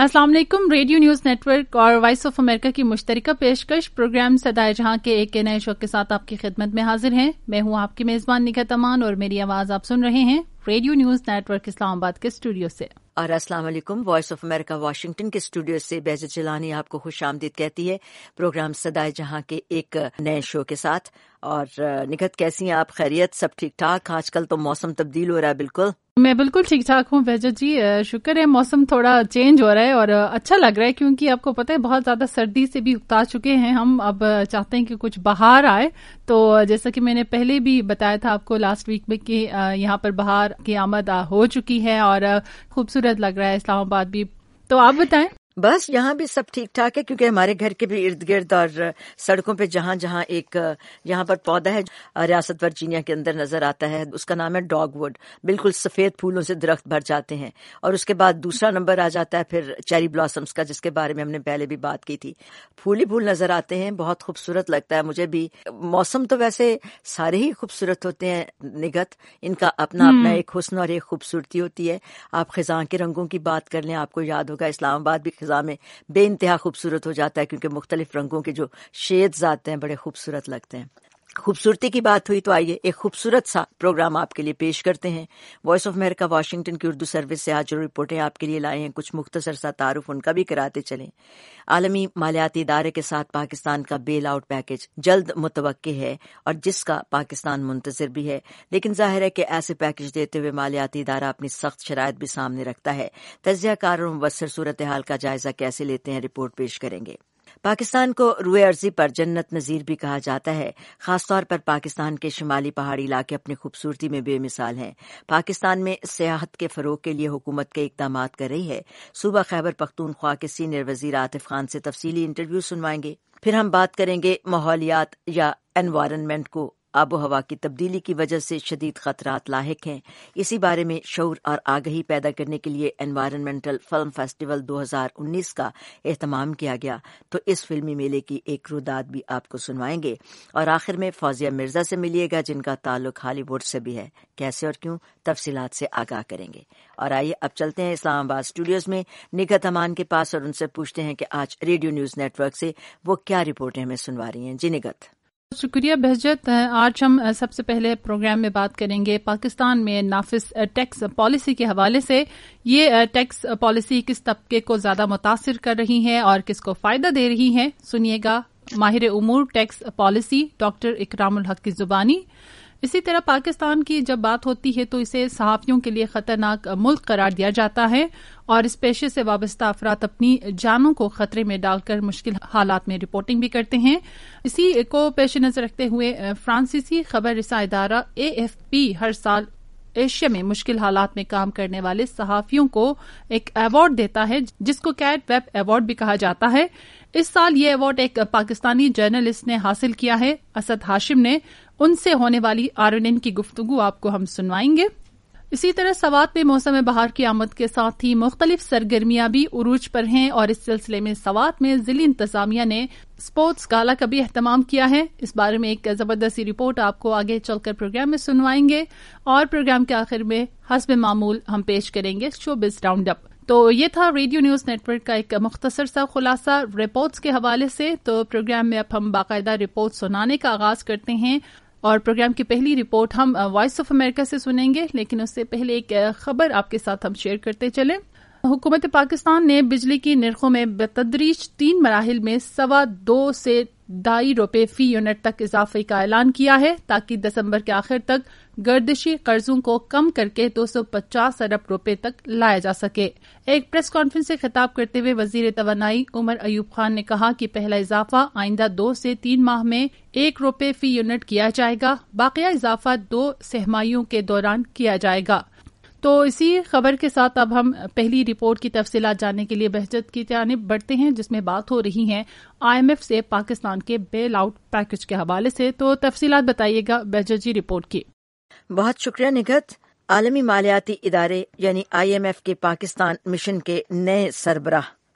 السلام علیکم. Radio news network اور وائس آف امریکہ کی مشترکہ پیشکش پروگرام صدائے جہاں کے ایک نئے شو کے ساتھ آپ کی خدمت میں حاضر ہیں. میں ہوں آپ کی میزبان نگہت امان اور میری آواز آپ سن رہے ہیں radio news network Islamabad کے اسٹوڈیو سے. اور السلام علیکم. وائس آف امریکہ واشنگٹن کے اسٹوڈیو سے بہجت جیلانی آپ کو خوش آمدید کہتی ہے پروگرام صدائے جہاں کے ایک نئے شو کے ساتھ. اور نگہت کیسی ہیں آپ؟ خیریت؟ سب ٹھیک ٹھاک؟ آج کل تو موسم تبدیل ہو رہا ہے. بالکل میں بالکل ٹھیک ٹھاک ہوں بہجت جی. شکر ہے موسم تھوڑا چینج ہو رہا ہے اور اچھا لگ رہا ہے کیونکہ آپ کو پتہ ہے بہت زیادہ سردی سے بھی اکتا چکے ہیں ہم. اب چاہتے ہیں کہ کچھ بہار آئے. تو جیسا کہ میں نے پہلے بھی بتایا تھا آپ کو لاسٹ ویک میں کہ یہاں پر بہار کی آمد ہو چکی ہے اور خوبصورت لگ رہا ہے اسلام آباد بھی. تو آپ بتائیں. بس یہاں بھی سب ٹھیک ٹھاک ہے کیونکہ ہمارے گھر کے بھی ارد گرد اور سڑکوں پہ جہاں جہاں ایک یہاں پر پودا ہے ریاست ورجینیا کے اندر نظر آتا ہے، اس کا نام ہے ڈاگ ووڈ. بالکل سفید پھولوں سے درخت بھر جاتے ہیں. اور اس کے بعد دوسرا نمبر آ جاتا ہے پھر چیری بلاسمز کا، جس کے بارے میں ہم نے پہلے بھی بات کی تھی. پھول ہی پھول نظر آتے ہیں، بہت خوبصورت لگتا ہے مجھے بھی. موسم تو ویسے سارے ہی خوبصورت ہوتے ہیں نگہت، ان کا اپنا اپنا ایک حسن اور ایک خوبصورتی ہوتی ہے. آپ خزاں کے رنگوں کی بات کر لیں، آپ کو یاد ہوگا اسلام آباد بھی خزاں میں بے انتہا خوبصورت ہو جاتا ہے کیونکہ مختلف رنگوں کے جو شیڈز آتے ہیں بڑے خوبصورت لگتے ہیں. خوبصورتی کی بات ہوئی تو آئیے ایک خوبصورت سا پروگرام آپ کے لیے پیش کرتے ہیں. وائس آف امریکہ واشنگٹن کی اردو سروس سے آج جو رپورٹیں آپ کے لیے لائے ہیں، کچھ مختصر سا تعارف ان کا بھی کراتے چلیں. عالمی مالیاتی ادارے کے ساتھ پاکستان کا بیل آؤٹ پیکج جلد متوقع ہے اور جس کا پاکستان منتظر بھی ہے. لیکن ظاہر ہے کہ ایسے پیکج دیتے ہوئے مالیاتی ادارہ اپنی سخت شرائط بھی سامنے رکھتا ہے. تجزیہ کار اور مبصر صورتحال کا جائزہ کیسے لیتے ہیں، رپورٹ پیش کریں گے. پاکستان کو روئے ارضی پر جنت نظیر بھی کہا جاتا ہے. خاص طور پر پاکستان کے شمالی پہاڑی علاقے اپنی خوبصورتی میں بے مثال ہیں. پاکستان میں سیاحت کے فروغ کے لیے حکومت کے اقدامات کر رہی ہے. صوبہ خیبر پختونخوا کے سینئر وزیر عاطف خان سے تفصیلی انٹرویو سنوائیں گے. پھر ہم بات کریں گے ماحولیات یا انوائرنمنٹ کو آب و ہوا کی تبدیلی کی وجہ سے شدید خطرات لاحق ہیں. اسی بارے میں شعور اور آگہی پیدا کرنے کے لیے انوائرنمنٹل فلم فیسٹیول 2019 کا اہتمام کیا گیا. تو اس فلمی میلے کی ایک روداد بھی آپ کو سنوائیں گے. اور آخر میں فوزیہ مرزا سے ملیے گا جن کا تعلق ہالی ووڈ سے بھی ہے. کیسے اور کیوں، تفصیلات سے آگاہ کریں گے. اور آئیے اب چلتے ہیں اسلام آباد اسٹوڈیوز میں نگہت امان کے پاس اور ان سے پوچھتے ہیں کہ آج ریڈیو نیوز نیٹ ورک سے وہ کیا رپورٹیں ہمیں سنوا رہی ہیں. جی نگہت. شکریہ بہجت. آج ہم سب سے پہلے پروگرام میں بات کریں گے پاکستان میں نافذ ٹیکس پالیسی کے حوالے سے. یہ ٹیکس پالیسی کس طبقے کو زیادہ متاثر کر رہی ہے اور کس کو فائدہ دے رہی ہے، سنیے گا ماہر امور ٹیکس پالیسی ڈاکٹر اکرام الحق کی زبانی. اسی طرح پاکستان کی جب بات ہوتی ہے تو اسے صحافیوں کے لیے خطرناک ملک قرار دیا جاتا ہے اور اس پیشے سے وابستہ افراد اپنی جانوں کو خطرے میں ڈال کر مشکل حالات میں رپورٹنگ بھی کرتے ہیں. اسی کو پیش نظر رکھتے ہوئے فرانسیسی خبر رساں ادارہ AFP ہر سال ایشیا میں مشکل حالات میں کام کرنے والے صحافیوں کو ایک ایوارڈ دیتا ہے جس کو کیٹ ویب ایوارڈ بھی کہا جاتا ہے. اس سال یہ ایوارڈ ایک پاکستانی جرنلسٹ نے حاصل کیا ہے، اسد ہاشم نے. ان سے ہونے والی RNN کی گفتگو آپ کو ہم سنوائیں گے. اسی طرح سوات میں موسم بہار کی آمد کے ساتھ ہی مختلف سرگرمیاں بھی عروج پر ہیں اور اس سلسلے میں سوات میں ضلعی انتظامیہ نے اسپورٹس گالا کا بھی اہتمام کیا ہے. اس بارے میں ایک زبردستی رپورٹ آپ کو آگے چل کر پروگرام میں سنوائیں گے اور پروگرام کے آخر میں حسب معمول ہم پیش کریں گے شوبز راؤنڈ اپ. تو یہ تھا ریڈیو نیوز نیٹ ورک کا ایک مختصر سا خلاصہ رپورٹس کے حوالے سے. تو پروگرام میں اب ہم باقاعدہ رپورٹ سنانے کا آغاز کرتے ہیں اور پروگرام کی پہلی رپورٹ ہم وائس آف امریکہ سے سنیں گے، لیکن اس سے پہلے ایک خبر آپ کے ساتھ ہم شیئر کرتے چلیں. حکومت پاکستان نے بجلی کی نرخوں میں بتدریج 3 مراحل میں 2.25 سے 2.5 روپے فی یونٹ تک اضافے کا اعلان کیا ہے تاکہ دسمبر کے آخر تک گردشی قرضوں کو کم کر کے 250 ارب روپے تک لایا جا سکے. ایک پریس کانفرنس سے خطاب کرتے ہوئے وزیر توانائی عمر ایوب خان نے کہا کہ پہلا اضافہ آئندہ 2 سے 3 ماہ میں 1 روپے فی یونٹ کیا جائے گا، باقیہ اضافہ 2 سہمائیوں کے دوران کیا جائے گا. تو اسی خبر کے ساتھ اب ہم پہلی رپورٹ کی تفصیلات جاننے کے لیے بہجت کی جانب بڑھتے ہیں جس میں بات ہو رہی ہے IMF سے پاکستان کے بیل آؤٹ پیکج کے حوالے سے. تو تفصیلات بتائیے گا بہجت جی رپورٹ کی. بہت شکریہ نگہت. عالمی مالیاتی ادارے یعنی IMF کے پاکستان مشن کے نئے سربراہ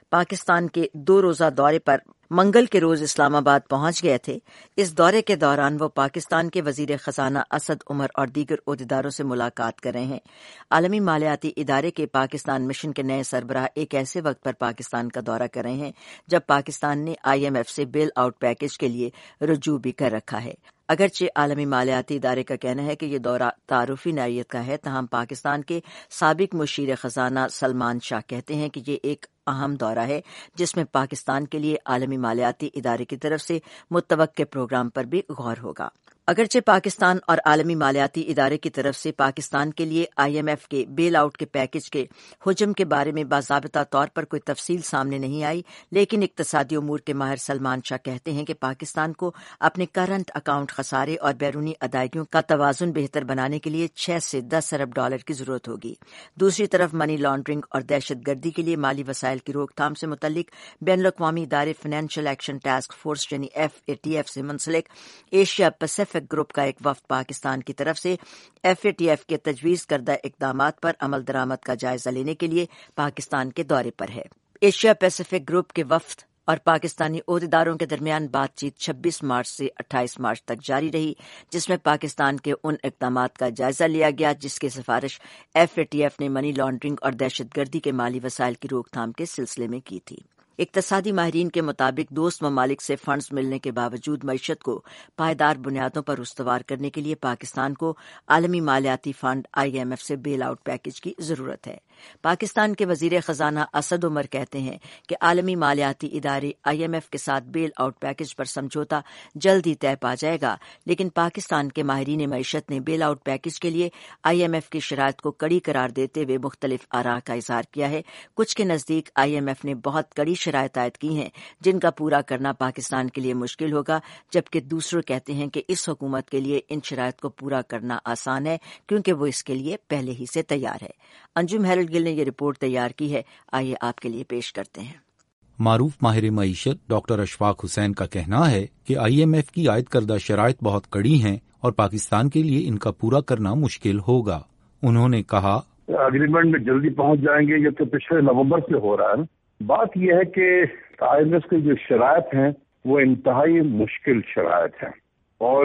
پاکستان کے 2 روزہ دورے پر منگل کے روز اسلام آباد پہنچ گئے تھے۔ اس دورے کے دوران وہ پاکستان کے وزیر خزانہ اسد عمر اور دیگر عہدیداروں سے ملاقات کر رہے ہیں۔ عالمی مالیاتی ادارے کے پاکستان مشن کے نئے سربراہ ایک ایسے وقت پر پاکستان کا دورہ کر رہے ہیں جب پاکستان نے IMF سے بیل آؤٹ پیکج کے لیے رجوع بھی کر رکھا ہے۔ اگرچہ عالمی مالیاتی ادارے کا کہنا ہے کہ یہ دورہ تعارفی نوعیت کا ہے، تاہم پاکستان کے سابق مشیر خزانہ سلمان شاہ کہتے ہیں کہ یہ ایک اہم دورہ ہے جس میں پاکستان کے لیے عالمی مالیاتی ادارے کی طرف سے متوقع پروگرام پر بھی غور ہوگا۔ اگرچہ پاکستان اور عالمی مالیاتی ادارے کی طرف سے پاکستان کے لیے IMF کے بیل آؤٹ کے پیکج کے حجم کے بارے میں باضابطہ طور پر کوئی تفصیل سامنے نہیں آئی، لیکن اقتصادی امور کے ماہر سلمان شاہ کہتے ہیں کہ پاکستان کو اپنے کرنٹ اکاؤنٹ خسارے اور بیرونی ادائیگیوں کا توازن بہتر بنانے کے لیے 6 سے 10 ارب ڈالر کی ضرورت ہوگی۔ دوسری طرف منی لانڈرنگ اور دہشت گردی کے لیے مالی وسائل کی روک تھام سے متعلق بین الاقوامی ادارے فائنینشیل ایکشن ٹاسک فورس یعنی FATF سے منسلک ایشیا پیسیفک گروپ کا ایک وفد پاکستان کی طرف سے FATF کے تجویز کردہ اقدامات پر عمل درآمد کا جائزہ لینے کے لیے پاکستان کے دورے پر ہے۔ ایشیا پیسیفک گروپ کے وفد اور پاکستانی عہدیداروں کے درمیان بات چیت 26 مارچ سے 28 مارچ تک جاری رہی، جس میں پاکستان کے ان اقدامات کا جائزہ لیا گیا جس کی سفارش FATF نے منی لانڈرنگ اور دہشت گردی کے مالی وسائل کی روک تھام کے سلسلے میں کی تھی۔ اقتصادی ماہرین کے مطابق دوست ممالک سے فنڈز ملنے کے باوجود معیشت کو پائیدار بنیادوں پر استوار کرنے کے لیے پاکستان کو عالمی مالیاتی فنڈ IMF سے بیل آؤٹ پیکج کی ضرورت ہے۔ پاکستان کے وزیر خزانہ اسد عمر کہتے ہیں کہ عالمی مالیاتی ادارے IMF کے ساتھ بیل آؤٹ پیکج پر سمجھوتا جلد ہی طے پا جائے گا، لیکن پاکستان کے ماہرین معیشت نے بیل آؤٹ پیکج کے لیے IMF کی شرائط کو کڑی قرار دیتے ہوئے مختلف آراء کا اظہار کیا ہے۔ کچھ کے نزدیک IMF نے بہت کڑی شرائط عائد کی ہیں جن کا پورا کرنا پاکستان کے لیے مشکل ہوگا، جبکہ دوسرے کہتے ہیں کہ اس حکومت کے لیے ان شرائط کو پورا کرنا آسان ہے کیونکہ وہ اس کے لیے پہلے ہی سے تیار ہے۔ انجم ہیرلڈ گل نے یہ رپورٹ تیار کی ہے، آئیے آپ کے لیے پیش کرتے ہیں۔ معروف ماہر معیشت ڈاکٹر اشفاق حسین کا کہنا ہے کہ IMF کی عائد کردہ شرائط بہت کڑی ہیں اور پاکستان کے لیے ان کا پورا کرنا مشکل ہوگا۔ انہوں نے کہا اگریمنٹ میں جلدی پہنچ جائیں گے، یہ تو پچھلے نومبر سے ہو رہا ہے۔ بات یہ ہے کہ IMF کی جو شرائط ہیں وہ انتہائی مشکل شرائط ہیں، اور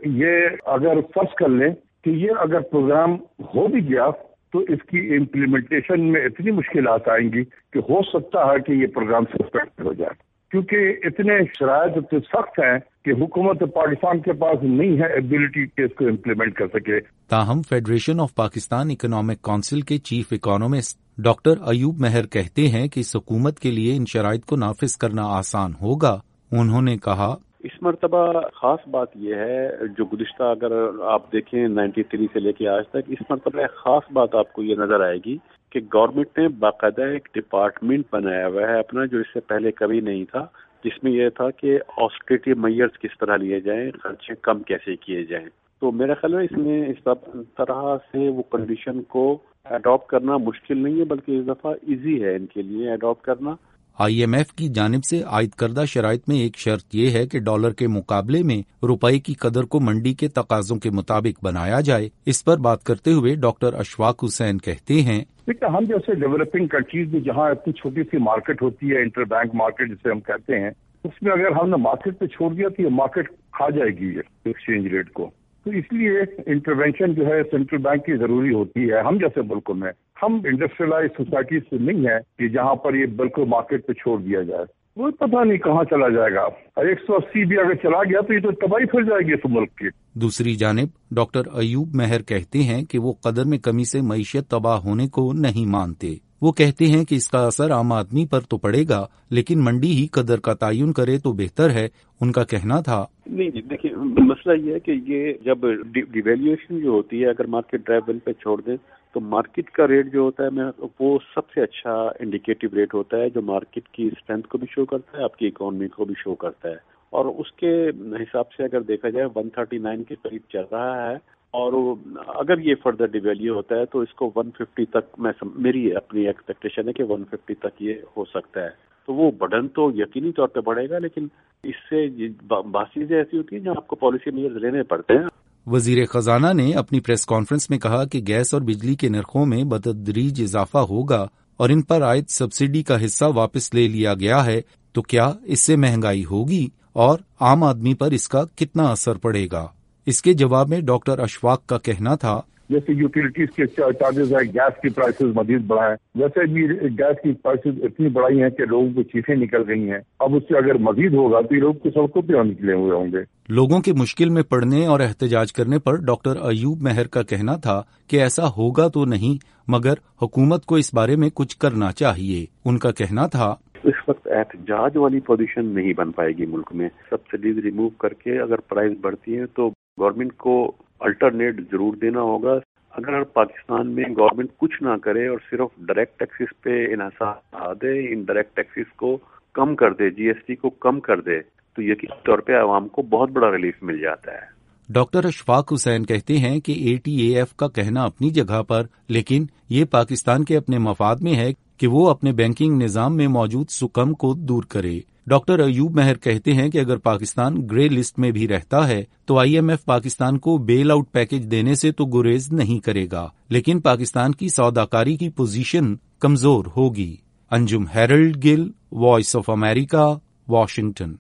یہ اگر فرض کر لیں کہ یہ اگر پروگرام ہو بھی گیا تو اس کی امپلیمنٹیشن میں اتنی مشکلات آئیں گی کہ ہو سکتا ہے کہ یہ پروگرام سسپینڈ ہو جائے، کیونکہ اتنے شرائط اتنے سخت ہیں کہ حکومت پاکستان کے پاس نہیں ہے ایبلٹی کہ اس کو امپلیمنٹ کر سکے۔ تاہم federation of Pakistan economic council کے chief economist doctor Ayub Mehr کہتے ہیں کہ اس حکومت کے لیے ان شرائط کو نافذ کرنا آسان ہوگا۔ انہوں نے کہا اس مرتبہ خاص بات یہ ہے، جو گزشتہ اگر آپ دیکھیں 93 سے لے کے آج تک، اس مرتبہ ایک خاص بات آپ کو یہ نظر آئے گی کہ گورنمنٹ نے باقاعدہ ایک ڈپارٹمنٹ بنایا ہوا ہے اپنا، جو اس سے پہلے کبھی نہیں تھا، جس میں یہ تھا کہ آسٹریٹی میئرز کس طرح لیے جائیں، خرچے کم کیسے کیے جائیں۔ تو میرا خیال ہے اس میں اس طرح سے وہ کنڈیشن کو اڈاپٹ کرنا مشکل نہیں ہے، بلکہ اس دفعہ ایزی ہے ان کے لیے اڈاپٹ کرنا۔ IMF کی جانب سے عائد کردہ شرائط میں ایک شرط یہ ہے کہ ڈالر کے مقابلے میں روپے کی قدر کو منڈی کے تقاضوں کے مطابق بنایا جائے۔ اس پر بات کرتے ہوئے ڈاکٹر اشفاق حسین کہتے ہیں ہم جیسے ڈیولپنگ کنٹریز میں جہاں اتنی چھوٹی سی مارکیٹ ہوتی ہے، انٹر بینک مارکیٹ جسے ہم کہتے ہیں، اس میں اگر ہم نے مارکیٹ پہ چھوڑ دیا تو یہ مارکیٹ کھا جائے گی ایکسچینج ریٹ کو، تو اس لیے انٹروینشن جو ہے سینٹرل بینک کی ضروری ہوتی ہے۔ ہم جیسے ملکوں میں، ہم انڈسٹریلائز سوسائٹی سے نہیں ہے کہ جہاں پر یہ بالکل مارکیٹ پہ چھوڑ دیا جائے، وہ پتہ نہیں کہاں چلا جائے گا، 180 بھی اگر چلا گیا تو یہ تو تباہی پھیل جائے گی اس ملک کی۔ دوسری جانب ڈاکٹر ایوب مہر کہتے ہیں کہ وہ قدر میں کمی سے معیشت تباہ ہونے کو نہیں مانتے۔ وہ کہتے ہیں کہ اس کا اثر عام آدمی پر تو پڑے گا، لیکن منڈی ہی قدر کا تعین کرے تو بہتر ہے۔ ان کا کہنا تھا نہیں دیکھیں، مسئلہ یہ ہے کہ یہ جب ڈیویلیویشن جو ہوتی ہے، اگر مارکیٹ ڈرائیول پہ چھوڑ دیں تو مارکیٹ کا ریٹ جو ہوتا ہے وہ سب سے اچھا انڈیکیٹو ریٹ ہوتا ہے، جو مارکیٹ کی اسٹرینتھ کو بھی شو کرتا ہے، آپ کی اکانومی کو بھی شو کرتا ہے، اور اس کے حساب سے اگر دیکھا جائے 139 کے قریب چل رہا ہے، اور اگر یہ فردر ڈیویلیو ہوتا ہے تو اس کو 150 تک، میری اپنی ایکسپیکٹیشن ہے کہ 150 تک یہ ہو سکتا ہے۔ تو وہ بڑھن تو یقینی طور پہ بڑھے گا، لیکن اس سے بعض چیزیں ایسی ہوتی ہیں جو آپ کو پالیسی میئرز لینے پڑتے ہیں۔ وزیر خزانہ نے اپنی پریس کانفرنس میں کہا کہ گیس اور بجلی کے نرخوں میں بتدریج اضافہ ہوگا۔ اور ان پر عائد سبسڈی کا حصہ واپس لے لیا گیا ہے تو کیا اس سے مہنگائی ہوگی اور عام آدمی پر اس کا کتنا اثر پڑے گا؟ اس کے جواب میں ڈاکٹر اشفاق کا کہنا تھا، جیسے یوٹیلیٹیز کے چارجز ہے، گیس کی پرائسز مزید بڑھائیں، ویسے بھی گیس کی پرائسز اتنی بڑھائی ہیں کہ لوگوں کو چیخیں نکل گئی ہیں. اب اس سے اگر مزید ہوگا تو لوگ تو سڑکوں پہ نکلے ہوئے ہوں گے. لوگوں کے مشکل میں پڑنے اور احتجاج کرنے پر ڈاکٹر ایوب مہر کا کہنا تھا کہ ایسا ہوگا تو نہیں، مگر حکومت کو اس بارے میں کچھ کرنا چاہیے. ان کا کہنا تھا، اس وقت احتجاج والی پوزیشن نہیں بن پائے گی ملک میں. سبسڈیز ریموو کر کے اگر پرائز بڑھتی ہے تو گورنمنٹ کو الٹرنیٹ ضرور دینا ہوگا. اگر پاکستان میں گورنمنٹ کچھ نہ کرے اور صرف ڈائریکٹ ٹیکسز پہ انحصار آ دے، ان ڈائریکٹ ٹیکسز کو کم کر دے، جی ایس ٹی کو کم کر دے، تو یقینی طور پہ عوام کو بہت بڑا ریلیف مل جاتا ہے. ڈاکٹر اشفاق حسین کہتے ہیں کہ ATAF کا کہنا اپنی جگہ پر، لیکن یہ پاکستان کے اپنے مفاد میں ہے کہ وہ اپنے بینکنگ نظام میں موجود سکم کو دور کرے. ڈاکٹر ایوب مہر کہتے ہیں کہ اگر پاکستان گرے لسٹ میں بھی رہتا ہے تو IMF پاکستان کو بیل آؤٹ پیکج دینے سے تو گریز نہیں کرے گا، لیکن پاکستان کی سوداکاری کی پوزیشن کمزور ہوگی. Anjum Harold Gill, voice of America, Washington.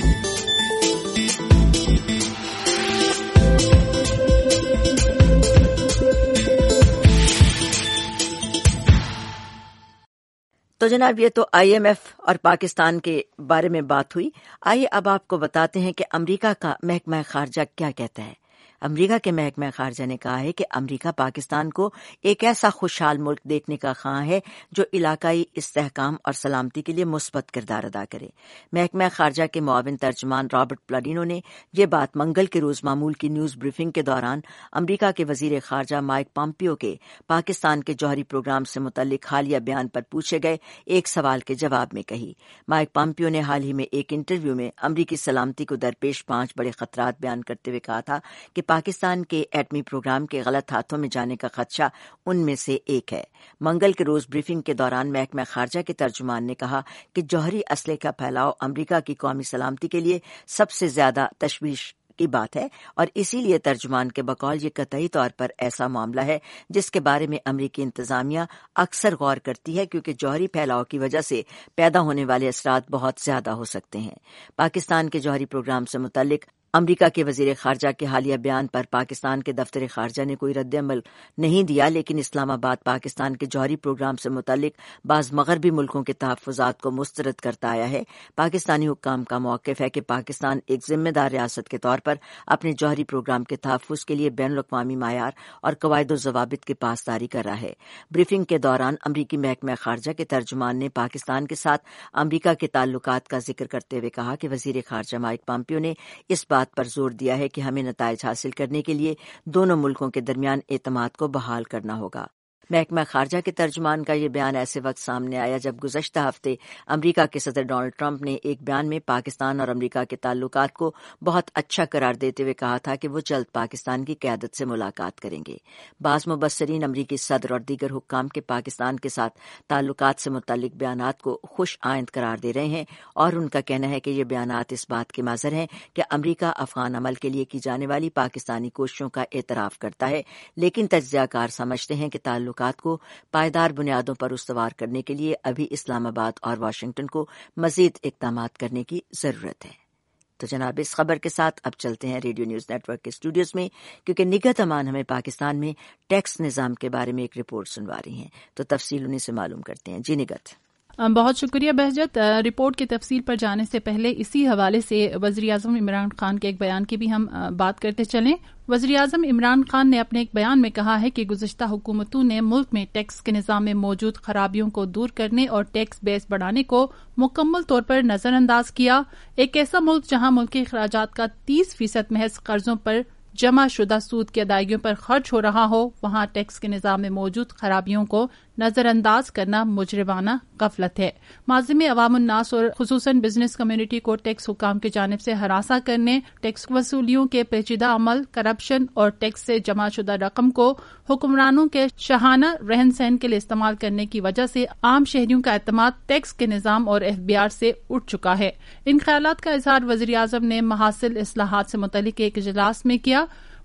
تو جناب یہ تو IMF اور پاکستان کے بارے میں بات ہوئی. آئیے اب آپ کو بتاتے ہیں کہ امریکہ کا محکمہ خارجہ کیا کہتا ہے. امریکہ کے محکمہ خارجہ نے کہا ہے کہ امریکہ پاکستان کو ایک ایسا خوشحال ملک دیکھنے کا خواہاں ہے جو علاقائی استحکام اور سلامتی کے لیے مثبت کردار ادا کرے. محکمہ خارجہ کے معاون ترجمان رابرٹ پلاڈینو نے یہ بات منگل کے روز معمول کی نیوز بریفنگ کے دوران امریکہ کے وزیر خارجہ مائک پامپیو کے پاکستان کے جوہری پروگرام سے متعلق حالیہ بیان پر پوچھے گئے ایک سوال کے جواب میں کہی. مائک پامپیو نے حال ہی میں ایک انٹرویو میں امریکی سلامتی کو درپیش 5 بڑے خطرات بیان کرتے ہوئے کہا تھا کہ پاکستان کے ایٹمی پروگرام کے غلط ہاتھوں میں جانے کا خدشہ ان میں سے ایک ہے. منگل کے روز بریفنگ کے دوران محکمہ خارجہ کے ترجمان نے کہا کہ جوہری اسلحے کا پھیلاؤ امریکہ کی قومی سلامتی کے لیے سب سے زیادہ تشویش کی بات ہے، اور اسی لیے ترجمان کے بقول یہ قطعی طور پر ایسا معاملہ ہے جس کے بارے میں امریکی انتظامیہ اکثر غور کرتی ہے، کیونکہ جوہری پھیلاؤ کی وجہ سے پیدا ہونے والے اثرات بہت زیادہ ہو سکتے ہیں. پاکستان کے جوہری پروگرام سے متعلق امریکہ کے وزیر خارجہ کے حالیہ بیان پر پاکستان کے دفتر خارجہ نے کوئی رد عمل نہیں دیا، لیکن اسلام آباد پاکستان کے جوہری پروگرام سے متعلق بعض مغربی ملکوں کے تحفظات کو مسترد کرتا آیا ہے. پاکستانی حکام کا موقف ہے کہ پاکستان ایک ذمہ دار ریاست کے طور پر اپنے جوہری پروگرام کے تحفظ کے لیے بین الاقوامی معیار اور قواعد و ضوابط کی پاسداری کر رہا ہے. بریفنگ کے دوران امریکی محکمہ خارجہ کے ترجمان نے پاکستان کے ساتھ امریکہ کے تعلقات کا ذکر کرتے ہوئے کہا کہ وزیر خارجہ مائک پامپیو نے اس بات پر زور دیا ہے کہ ہمیں نتائج حاصل کرنے کے لیے دونوں ملکوں کے درمیان اعتماد کو بحال کرنا ہوگا. محکمہ خارجہ کے ترجمان کا یہ بیان ایسے وقت سامنے آیا جب گزشتہ ہفتے امریکہ کے صدر ڈونلڈ ٹرمپ نے ایک بیان میں پاکستان اور امریکہ کے تعلقات کو بہت اچھا قرار دیتے ہوئے کہا تھا کہ وہ جلد پاکستان کی قیادت سے ملاقات کریں گے. بعض مبصرین امریکی صدر اور دیگر حکام کے پاکستان کے ساتھ تعلقات سے متعلق بیانات کو خوش آئند قرار دے رہے ہیں، اور ان کا کہنا ہے کہ یہ بیانات اس بات کے مظہر ہیں کہ امریکہ افغان عمل کے لیے کی جانے والی پاکستانی کوششوں کا اعتراف کرتا ہے، لیکن تجزیہ کار سمجھتے ہیں کہ تعلقات کو پائیدار بنیادوں پر استوار کرنے کے لیے ابھی اسلام آباد اور واشنگٹن کو مزید اقدامات کرنے کی ضرورت ہے. تو جناب اس خبر کے ساتھ اب چلتے ہیں ریڈیو نیوز نیٹ ورک کے اسٹوڈیوز میں، کیونکہ نگہت امان ہمیں پاکستان میں ٹیکس نظام کے بارے میں ایک رپورٹ سنوا رہی ہیں، تو تفصیل انہیں سے معلوم کرتے ہیں. جی نگہت. بہت شکریہ بہجت. رپورٹ کی تفصیل پر جانے سے پہلے اسی حوالے سے وزیراعظم عمران خان کے ایک بیان کی بھی ہم بات کرتے چلیں. وزیراعظم عمران خان نے اپنے ایک بیان میں کہا ہے کہ گزشتہ حکومتوں نے ملک میں ٹیکس کے نظام میں موجود خرابیوں کو دور کرنے اور ٹیکس بیس بڑھانے کو مکمل طور پر نظر انداز کیا. ایک ایسا ملک جہاں ملکی اخراجات کا 30% محض قرضوں پر جمع شدہ سود کی ادائیگیوں پر خرچ ہو رہا ہو، وہاں ٹیکس کے نظام میں موجود خرابیوں کو نظر انداز کرنا مجرمانہ غفلت ہے. ماضی میں عوام الناس اور خصوصاً بزنس کمیونٹی کو ٹیکس حکام کی جانب سے ہراساں کرنے، ٹیکس وصولیوں کے پیچیدہ عمل، کرپشن اور ٹیکس سے جمع شدہ رقم کو حکمرانوں کے شاہانہ رہن سہن کے لیے استعمال کرنے کی وجہ سے عام شہریوں کا اعتماد ٹیکس کے نظام اور FBI سے اٹھ چکا ہے. ان خیالات کا اظہار وزیر اعظم نے محاصل اصلاحات سے متعلق ایک اجلاس میں کیا.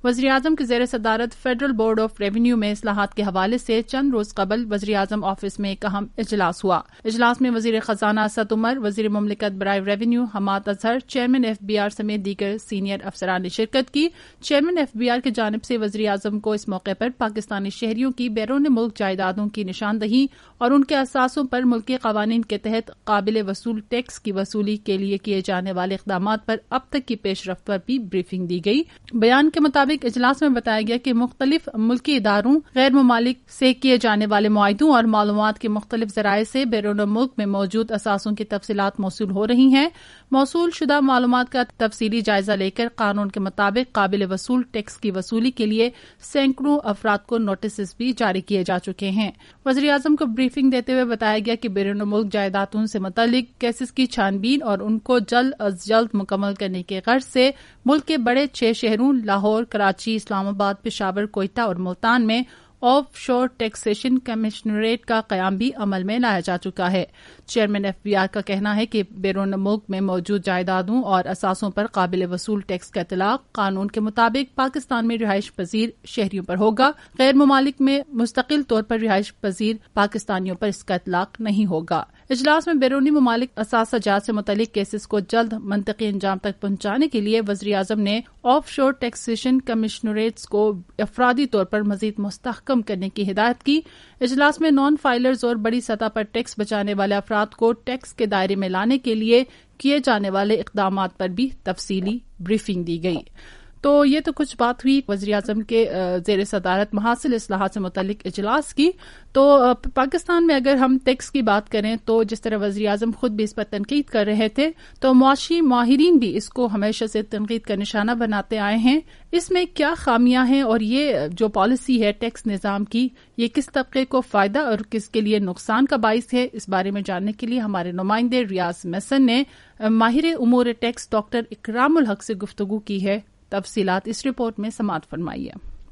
वज़ीर-ए-आज़म के ज़ेर सदारत फेडरल बोर्ड ऑफ रेवेन्यू में इस्लाहात के हवाले से चंद रोज कबल वज़ीर-ए-आज़म ऑफिस में एक अहम इजलास हुआ। इजलास में वज़ीर खजाना असद उमर, वज़ीर मुमलिकत बराए revenue Hammad Azhar, chairman FBR समेत दीगर सीनियर अफसरान ने शिरकत की। चेयरमैन FBR की जानिब से वज़ीर-ए-आज़म को इस मौके पर पाकिस्तानी शहरियों की बैरून मुल्क जायदादों की निशानदही और उनके असासों पर मुल्की कवानीन के तहत काबिल वसूल टैक्स की वसूली के लिए किए जाने वाले इक़दामात पर अब तक की पेशरफ्त पर भी ब्रीफिंग दी गई। बयान के मुताबिक इजलास में बताया गया कि मुख्तलिफ मुल्की इदारों, गैर ममालिक से किए जाने वाले मुआहिदों और मालूमात के मुख्तलिफ जराए से बैरून मुल्क में मौजूद असासों की तफसीलात मौसूल हो रही हैं। मौसूल शुदा मालूमात का तफसीली जायजा लेकर कानून के मुताबिक काबिल वसूल टैक्स की वसूली के लिए सैकड़ों अफराद को नोटिस भी जारी किए जा चुके हैं। वज़ीर-ए-आज़म को ब्रीफिंग देते हुए बताया गया कि बैरून मुल्क जायदादों से मुतल्लिक केसेस की छानबीन और उनको जल्द अज जल्द मुकम्मल करने के गर्ज से मुल्क के बड़े 6 शहरों लाहौर, कराची, इस्लामाबाद, पेशावर, कोयटा और मुल्तान में ऑफ शोर टैक्सेशन कमिश्नरेट का क़याम भी अमल में लाया जा चुका है। चेयरमैन FBR का कहना है कि बैरून मुल्क में मौजूद जायदादों और असासों पर काबिल वसूल टैक्स का इतलाक कानून के मुताबिक पाकिस्तान में रिहाइश पजीर शहरियों पर होगा। गैर ममालिक में मुस्तकिल तौर पर रिहाइश पजीर पाकिस्तानियों पर इसका इतलाक नहीं होगा। इजलास में बैरूनी ममालिक असासजात से मुतल्लिक केसेस को जल्द मंतकी अंजाम तक पहुंचाने के लिए वज़ीर-ए-आज़म ने ऑफ शोर टैक्सेशन कमिश्नरेट्स को अफरादी तौर पर मजीद मुस्तहकम करने की हिदायत की। इजलास में नॉन फाइलर्स और बड़ी सतह पर टैक्स बचाने वाले अफराद को टैक्स के दायरे में लाने के लिए किए जाने वाले इक़दामात पर भी तफसीली ब्रीफिंग दी गई। तो ये तो कुछ बात हुई वज़ीर-ए-आज़म के ज़ेर सदारत महासिल इस्लाहात से मुतल्लिक इजलास की। तो पाकिस्तान में अगर हम टैक्स की बात करें तो जिस तरह वज़ीर-ए-आज़म खुद भी इस पर तनकीद कर रहे थे, तो मुआशी माहिरीन भी इसको हमेशा से तनकीद का निशाना बनाते आए हैं। इसमें क्या खामियां हैं और ये जो पॉलिसी है टैक्स निज़ाम की, ये किस तबके को फ़ायदा और किसके लिए नुकसान का बाइस है, इस बारे में जानने के लिए हमारे नुमाइंदे रियाज मेसन ने माहिर उमूर टैक्स डॉक्टर इकरामुल हक से गुफ्तगू की है। तफसीलात इस रिपोर्ट में समाअत फरमाइए।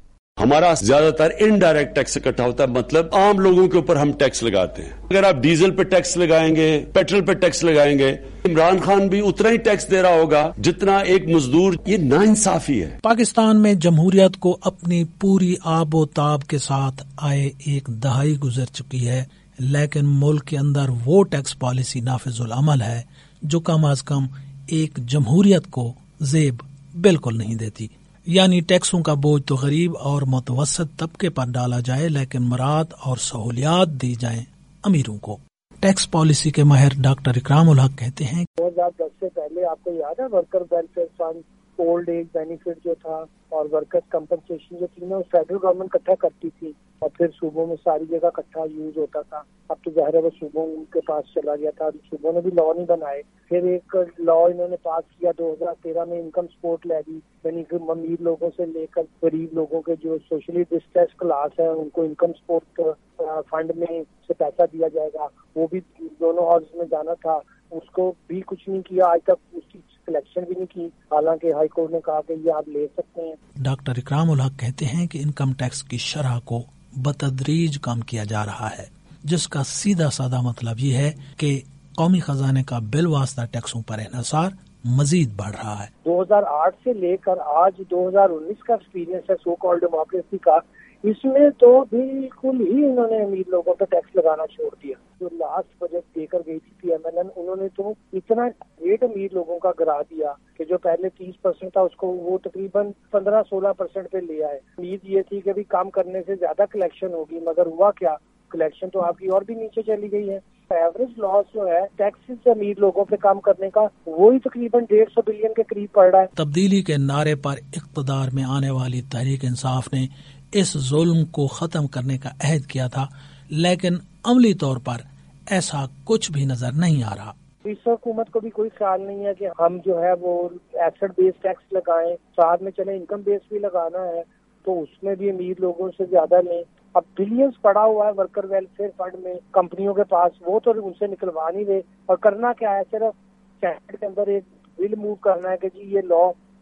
हमारा ज्यादातर इनडायरेक्ट टैक्स इकट्ठा होता है, मतलब आम लोगों के ऊपर हम टैक्स लगाते हैं। अगर आप डीजल पे टैक्स लगाएंगे, पेट्रोल पे टैक्स लगाएंगे, इमरान खान भी उतना ही टैक्स दे रहा होगा जितना एक मजदूर। ये नाइंसाफी है। पाकिस्तान में जमहूरियत को अपनी पूरी आबो ताब के साथ आए एक दहाई गुजर चुकी है, लेकिन मुल्क के अंदर वो टैक्स पॉलिसी नाफिजुल अमल है जो कम अज कम एक जमहूरियत को जेब बिल्कुल नहीं देती। यानी टैक्सों का बोझ तो गरीब और मुतवस्सित तबके पर डाला जाए, लेकिन मराद और सहूलियात दी जाएं अमीरों को। टैक्स पॉलिसी के माहिर डॉक्टर इकरामुल हक कहते हैं 2010 से पहले आपको याद है worker welfare fund, old age benefit जो था और वर्कर्स कंपनसेशन जो थी ना, फेडरल गवर्नमेंट इकट्ठा करती थी और फिर सूबों में सारी जगह इकट्ठा यूज होता था। अब तो ज़ाहिर है वो सूबों के पास चला गया था, सूबों ने भी लॉ नहीं बनाए। फिर एक लॉ इन्होंने पास किया 2013 में, इनकम सपोर्ट लेवी, यानी कि अमीर लोगों से लेकर गरीब लोगों के जो सोशली डिस्ट्रेस क्लास है उनको इनकम सपोर्ट फंड में से पैसा दिया जाएगा। वो भी दोनों हाउस में जाना था, उसको भी कुछ नहीं किया, आज तक उसकी सिलेक्शन भी नहीं की, हालांकि हाई कोर्ट ने कहा कि ये आप ले सकते हैं। डॉक्टर इकरामुल हक कहते हैं कि इनकम टैक्स की शरह को बतदरीज कम किया जा रहा है, जिसका सीधा साधा मतलब ये है कि कौमी खजाने का बिलवास्ता टैक्सों पर इन्हिसार मजीद बढ़ रहा है। 2008 से लेकर आज 2019 का एक्सपीरियंस है सो कॉल्ड डेमोक्रेसी का, इसमें तो बिल्कुल ही इन्होंने अमीर लोगों पर टैक्स लगाना छोड़ दिया। जो लास्ट बजट देकर गई थी PMLN, उन्होंने तो इतना रेट अमीर लोगों का गिरा दिया कि जो पहले 30% था उसको वो तकरीबन 15-16% पे ले आए। उम्मीद ये थी कि भी काम करने से ज्यादा कलेक्शन होगी, मगर हुआ क्या, कलेक्शन तो आपकी और भी नीचे चली गई है। एवरेज लॉस जो है टैक्सेस से अमीर लोगों पे काम करने का, वो ही तकरीबन 150 बिलियन के करीब पड़ रहा है। तब्दीली के नारे पर इक़्तिदार में आने वाली तहरीक इंसाफ ने इस जुल्म को खत्म करने का अहद किया था, लेकिन अमली तौर पर ऐसा कुछ भी नजर नहीं आ रहा। इस हुकूमत को भी कोई ख्याल नहीं है कि हम जो है वो एसेट बेस्ड टैक्स लगाएं, साथ में चले इनकम बेस्ड भी लगाना है तो उसमें भी अमीर लोगों से ज्यादा लें। अब बिलियंस पड़ा हुआ है वर्कर वेलफेयर फंड में कंपनियों के पास, वो तो उनसे निकलवा नहीं रहे। और करना क्या है, सिर्फ सेनेट के अंदर एक बिल मूव करना है कि जी ये लॉ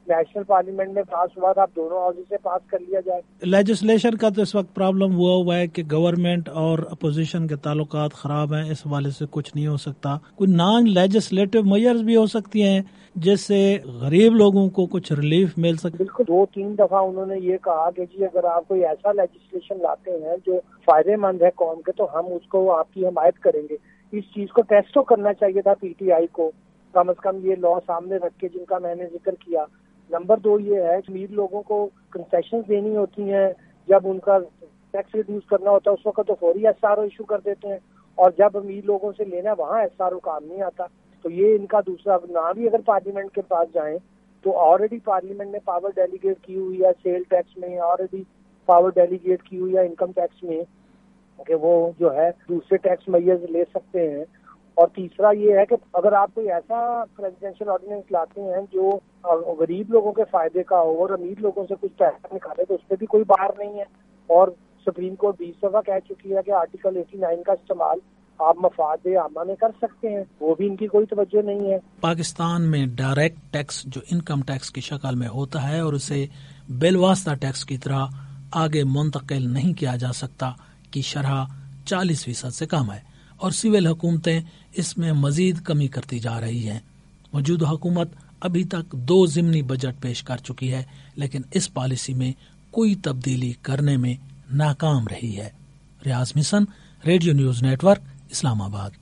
نیشنل پارلیمنٹ میں پاس ہوا تھا، اب دونوں ہاؤسز سے پاس کر لیا جائے. لیجسلیشن کا تو اس وقت پرابلم ہوا ہے کہ گورنمنٹ اور اپوزیشن کے تعلقات خراب ہیں، اس حوالے سے کچھ نہیں ہو سکتا. کوئی نان لیجسلیٹو میئرز بھی ہو سکتی ہیں جس سے غریب لوگوں کو کچھ ریلیف مل سکے. بالکل 2-3 دفعہ انہوں نے یہ کہا کہ جی اگر آپ کوئی ایسا لیجسلیشن لاتے ہیں جو فائدے مند ہے قوم کے تو ہم اس کو آپ کی حمایت کریں گے. اس چیز کو ٹیسٹ تو کرنا چاہیے تھا پی ٹی آئی کو، کم از کم یہ لا سامنے رکھ کے جن کا میں نے ذکر کیا. نمبر 2 یہ ہے کہ امیر لوگوں کو کنسیشن دینی ہوتی ہیں، جب ان کا ٹیکس ریڈیوس کرنا ہوتا ہے اس وقت تو فوری ایس آر او ایشو کر دیتے ہیں، اور جب امیر لوگوں سے لینا وہاں ایس آر او کام نہیں آتا. تو یہ ان کا دوسرا. نہ بھی اگر پارلیمنٹ کے پاس جائیں تو آلریڈی پارلیمنٹ نے پاور ڈیلیگیٹ کی ہوئی ہے سیل ٹیکس میں، آلریڈی پاور ڈیلیگیٹ کی ہوئی ہے انکم ٹیکس میں کہ وہ جو ہے دوسرے ٹیکس میئرز لے سکتے ہیں. اور تیسرا یہ ہے کہ اگر آپ کوئی ایسا پریزیڈنشیل آرڈیننس لاتے ہیں جو غریب لوگوں کے فائدے کا ہو اور امیر لوگوں سے کچھ پیسہ نکالے تو اس پہ بھی کوئی بار نہیں ہے. اور سپریم کورٹ 20 دفعہ کہہ چکی ہے کہ آرٹیکل 89 کا استعمال آپ مفاد عامہ میں کر سکتے ہیں، وہ بھی ان کی کوئی توجہ نہیں ہے. پاکستان میں ڈائریکٹ ٹیکس جو انکم ٹیکس کی شکل میں ہوتا ہے اور اسے بالواسطہ ٹیکس کی طرح آگے منتقل نہیں کیا جا سکتا کی شرح 40% سے کم ہے، اور سول حکومتیں اس میں مزید کمی کرتی جا رہی ہیں. موجودہ حکومت ابھی تک 2 ضمنی بجٹ پیش کر چکی ہے لیکن اس پالیسی میں کوئی تبدیلی کرنے میں ناکام رہی ہے. Riaz Mohsin, radio news network, Islamabad.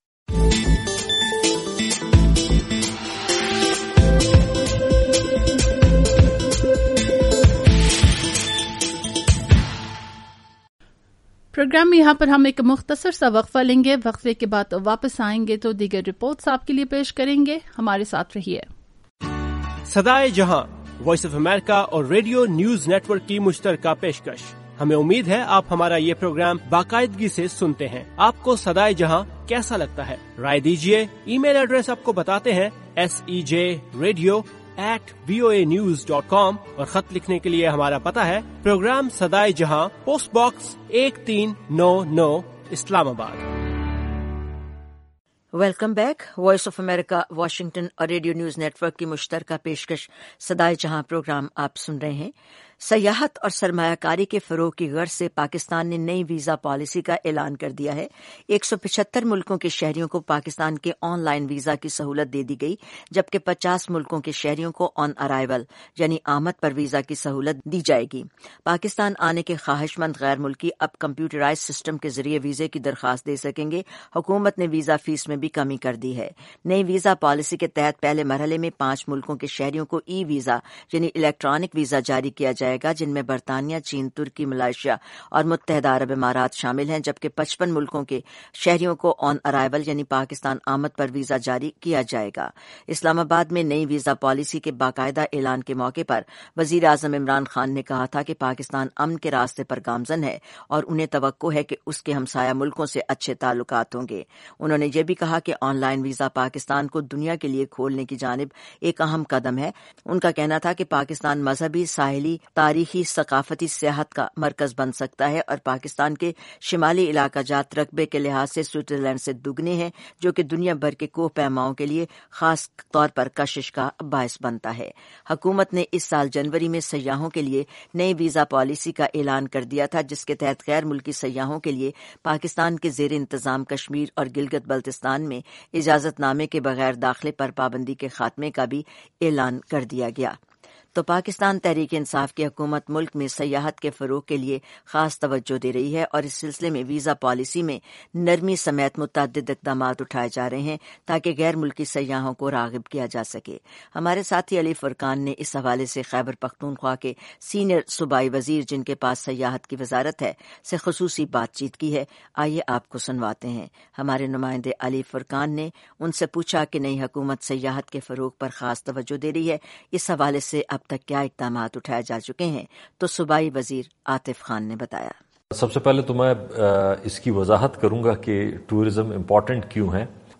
Programme میں یہاں پر ہم ایک مختصر سا وقفہ لیں گے. وقفے کے بعد واپس آئیں گے تو دیگر رپورٹس آپ کے لیے پیش کریں گے. ہمارے ساتھ رہیے. صدائے جہاں وائس آف امریکہ اور ریڈیو نیوز نیٹ ورک کی مشترکہ پیشکش. ہمیں امید ہے آپ ہمارا یہ پروگرام باقاعدگی سے سنتے ہیں. آپ کو صدائے جہاں کیسا لگتا ہے؟ رائے دیجیے. ای میل ایڈریس آپ کو بتاتے ہیں sejradio@voanews.com، اور خط لکھنے کے لیے ہمارا پتہ ہے پروگرام صدائے جہاں، post box 1399، Islamabad. Welcome back. Voice of America Washington اور ریڈیو نیوز نیٹ ورک کی مشترکہ پیشکش صدائے جہاں پروگرام آپ سن رہے ہیں. سیاحت اور سرمایہ کاری کے فروغ کی غرض سے پاکستان نے نئی ویزا پالیسی کا اعلان کر دیا ہے. 175 ملکوں کے شہریوں کو پاکستان کے آن لائن ویزا کی سہولت دے دی گئی، جبکہ 50 ملکوں کے شہریوں کو آن ارائیول یعنی آمد پر ویزا کی سہولت دی جائے گی. پاکستان آنے کے خواہش مند غیر ملکی اب کمپیوٹرائز سسٹم کے ذریعے ویزے کی درخواست دے سکیں گے. حکومت نے ویزا فیس میں بھی کمی کر دی ہے. نئی ویزا پالیسی کے تحت پہلے مرحلے میں 5 ملکوں کے شہریوں کو ای ویزا یعنی الیکٹرانک ویزا جاری کیا جائے گا، جن میں برطانیہ، چین، ترکی، ملائیشیا اور متحدہ عرب امارات شامل ہیں، جبکہ 55 ملکوں کے شہریوں کو آن ارائیول یعنی پاکستان آمد پر ویزا جاری کیا جائے گا. اسلام آباد میں نئی ویزا پالیسی کے باقاعدہ اعلان کے موقع پر وزیر اعظم عمران خان نے کہا تھا کہ پاکستان امن کے راستے پر گامزن ہے اور انہیں توقع ہے کہ اس کے ہمسایہ ملکوں سے اچھے تعلقات ہوں گے. انہوں نے یہ بھی کہا کہ آن لائن ویزا پاکستان کو دنیا کے لیے کھولنے کی جانب ایک اہم قدم ہے. ان کا کہنا تھا کہ پاکستان مذہبی، ساحلی، تاریخی، ثقافتی سیاحت کا مرکز بن سکتا ہے اور پاکستان کے شمالی علاقہ جات رقبے کے لحاظ سے سوئٹزرلینڈ سے دگنے ہیں، جو کہ دنیا بھر کے کوہ پیماؤں کے لیے خاص طور پر کشش کا باعث بنتا ہے. حکومت نے اس سال جنوری میں سیاحوں کے لیے نئی ویزا پالیسی کا اعلان کر دیا تھا، جس کے تحت غیر ملکی سیاحوں کے لیے پاکستان کے زیر انتظام کشمیر اور گلگت بلتستان میں اجازت نامے کے بغیر داخلے پر پابندی کے خاتمے کا بھی اعلان کر دیا گیا. تو پاکستان تحریک انصاف کی حکومت ملک میں سیاحت کے فروغ کے لیے خاص توجہ دے رہی ہے اور اس سلسلے میں ویزا پالیسی میں نرمی سمیت متعدد اقدامات اٹھائے جا رہے ہیں تاکہ غیر ملکی سیاحوں کو راغب کیا جا سکے. ہمارے ساتھی علی فرقان نے اس حوالے سے خیبر پختونخوا کے سینئر صوبائی وزیر، جن کے پاس سیاحت کی وزارت ہے، سے خصوصی بات چیت کی ہے. آئیے آپ کو سنواتے ہیں. ہمارے نمائندے علی فرقان نے ان سے پوچھا کہ نئی حکومت سیاحت کے فروغ پر خاص توجہ دے رہی ہے، اس حوالے سے اب تک کیا اقدامات اٹھائے جا چکے ہیں. تو صوبائی وزیر عاطف خان نے بتایا. سب سے پہلے تو میں اس کی وضاحت کروں گا کہ ٹورزم امپورٹنٹ کیوں ہے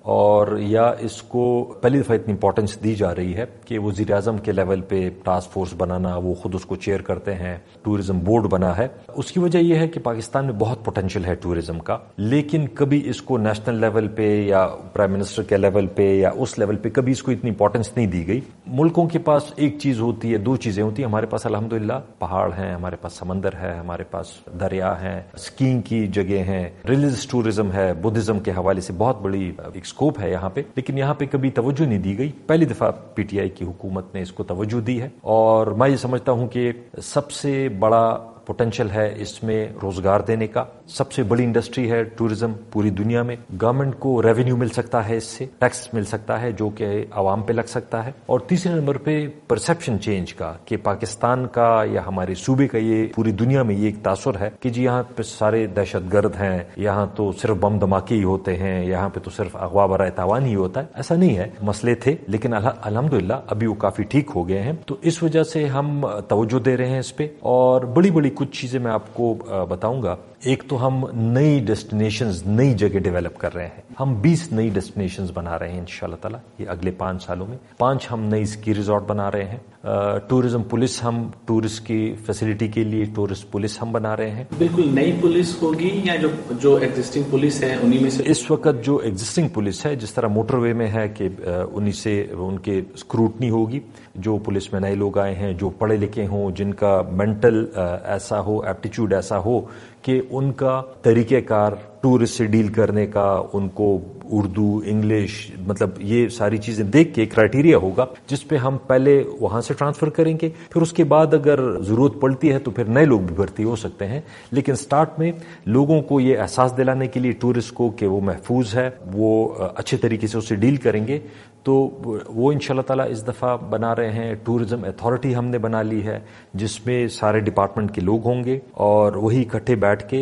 اور یا اس کو پہلی دفعہ اتنی امپورٹنس دی جا رہی ہے کہ وزیر اعظم کے لیول پہ ٹاسک فورس بنانا، وہ خود اس کو چیئر کرتے ہیں، ٹورزم بورڈ بنا ہے. اس کی وجہ یہ ہے کہ پاکستان میں بہت پوٹینشیل ہے ٹورزم کا، لیکن کبھی اس کو نیشنل لیول پہ یا پرائم منسٹر کے لیول پہ یا اس لیول پہ کبھی اس کو اتنی امپورٹنس نہیں دی گئی. ملکوں کے پاس ایک چیز ہوتی ہے، دو چیزیں ہوتی ہیں. ہمارے پاس الحمدللہ پہاڑ ہیں، ہمارے پاس سمندر ہے، ہمارے پاس دریا ہیں، اسکیئنگ کی جگہ ہیں، ریلیجس ٹورزم ہے، بدھزم کے حوالے سے بہت بڑی ایک اسکوپ ہے یہاں پہ، لیکن یہاں پہ کبھی توجہ نہیں دی گئی. پہلی دفعہ پی ٹی آئی کی حکومت نے اس کو توجہ دی ہے، اور میں یہ سمجھتا ہوں کہ سب سے بڑا پوٹینشیل ہے اس میں روزگار دینے کا. سب سے بڑی انڈسٹری ہے ٹورزم پوری دنیا میں. گورنمنٹ کو ریونیو مل سکتا ہے، اس سے ٹیکس مل سکتا ہے جو کہ عوام پہ لگ سکتا ہے. اور تیسرے نمبر پہ پرسیپشن چینج کا، کہ پاکستان کا یا ہمارے صوبے کا یہ پوری دنیا میں یہ ایک تاثر ہے کہ جی یہاں پہ سارے دہشت گرد ہیں، یہاں تو صرف بم دھماکے ہی ہوتے ہیں، یہاں پہ تو صرف اغوا برائے تاوان ہی ہوتا ہے. ایسا نہیں ہے، مسئلے تھے لیکن الحمدللہ ابھی وہ کافی ٹھیک ہو گئے ہیں. تو اس وجہ سے ہم توجہ دے رہے ہیں اس پہ، اور بڑی بڑی کچھ چیزیں میں آپ کو بتاؤں گا. ایک تو ہم نئی ڈیسٹینیشنز، نئی جگہ ڈیولپ کر رہے ہیں. ہم 20 نئی ڈیسٹینیشنز بنا رہے ہیں انشاءاللہ تعالی یہ اگلے 5 سالوں میں. 5 ہم نئی اسکی ریزورٹ بنا رہے ہیں. ٹورزم پولیس، ہم ٹورسٹ کی فیسلٹی کے لیے ٹورسٹ پولیس ہم بنا رہے ہیں. بالکل نئی پولیس ہوگی یا جو ایگزسٹنگ پولیس ہے انہی میں سے؟ اس وقت جو ایگزسٹنگ پولیس ہے، جس طرح موٹر وے میں ہے کہ انہی سے ان کے اسکروٹنی ہوگی. جو پولیس میں نئے لوگ آئے ہیں، جو پڑھے لکھے ہوں، جن کا مینٹل ایسا ہو، ایپٹیچیوڈ ایسا ہو کہ ان کا طریقہ کار ٹورسٹ سے ڈیل کرنے کا، ان کو اردو، انگلش، مطلب یہ ساری چیزیں دیکھ کے کرائٹیریا ہوگا جس پہ ہم پہلے وہاں سے ٹرانسفر کریں گے. پھر اس کے بعد اگر ضرورت پڑتی ہے تو پھر نئے لوگ بھی بھرتی ہو سکتے ہیں. لیکن سٹارٹ میں لوگوں کو یہ احساس دلانے کے لیے ٹورسٹ کو کہ وہ محفوظ ہے، وہ اچھے طریقے سے اسے ڈیل کریں گے. تو وہ انشاءاللہ تعالیٰ اس دفعہ بنا رہے ہیں. ٹورزم اتھارٹی ہم نے بنا لی ہے جس میں سارے ڈپارٹمنٹ کے لوگ ہوں گے، اور وہی اکٹھے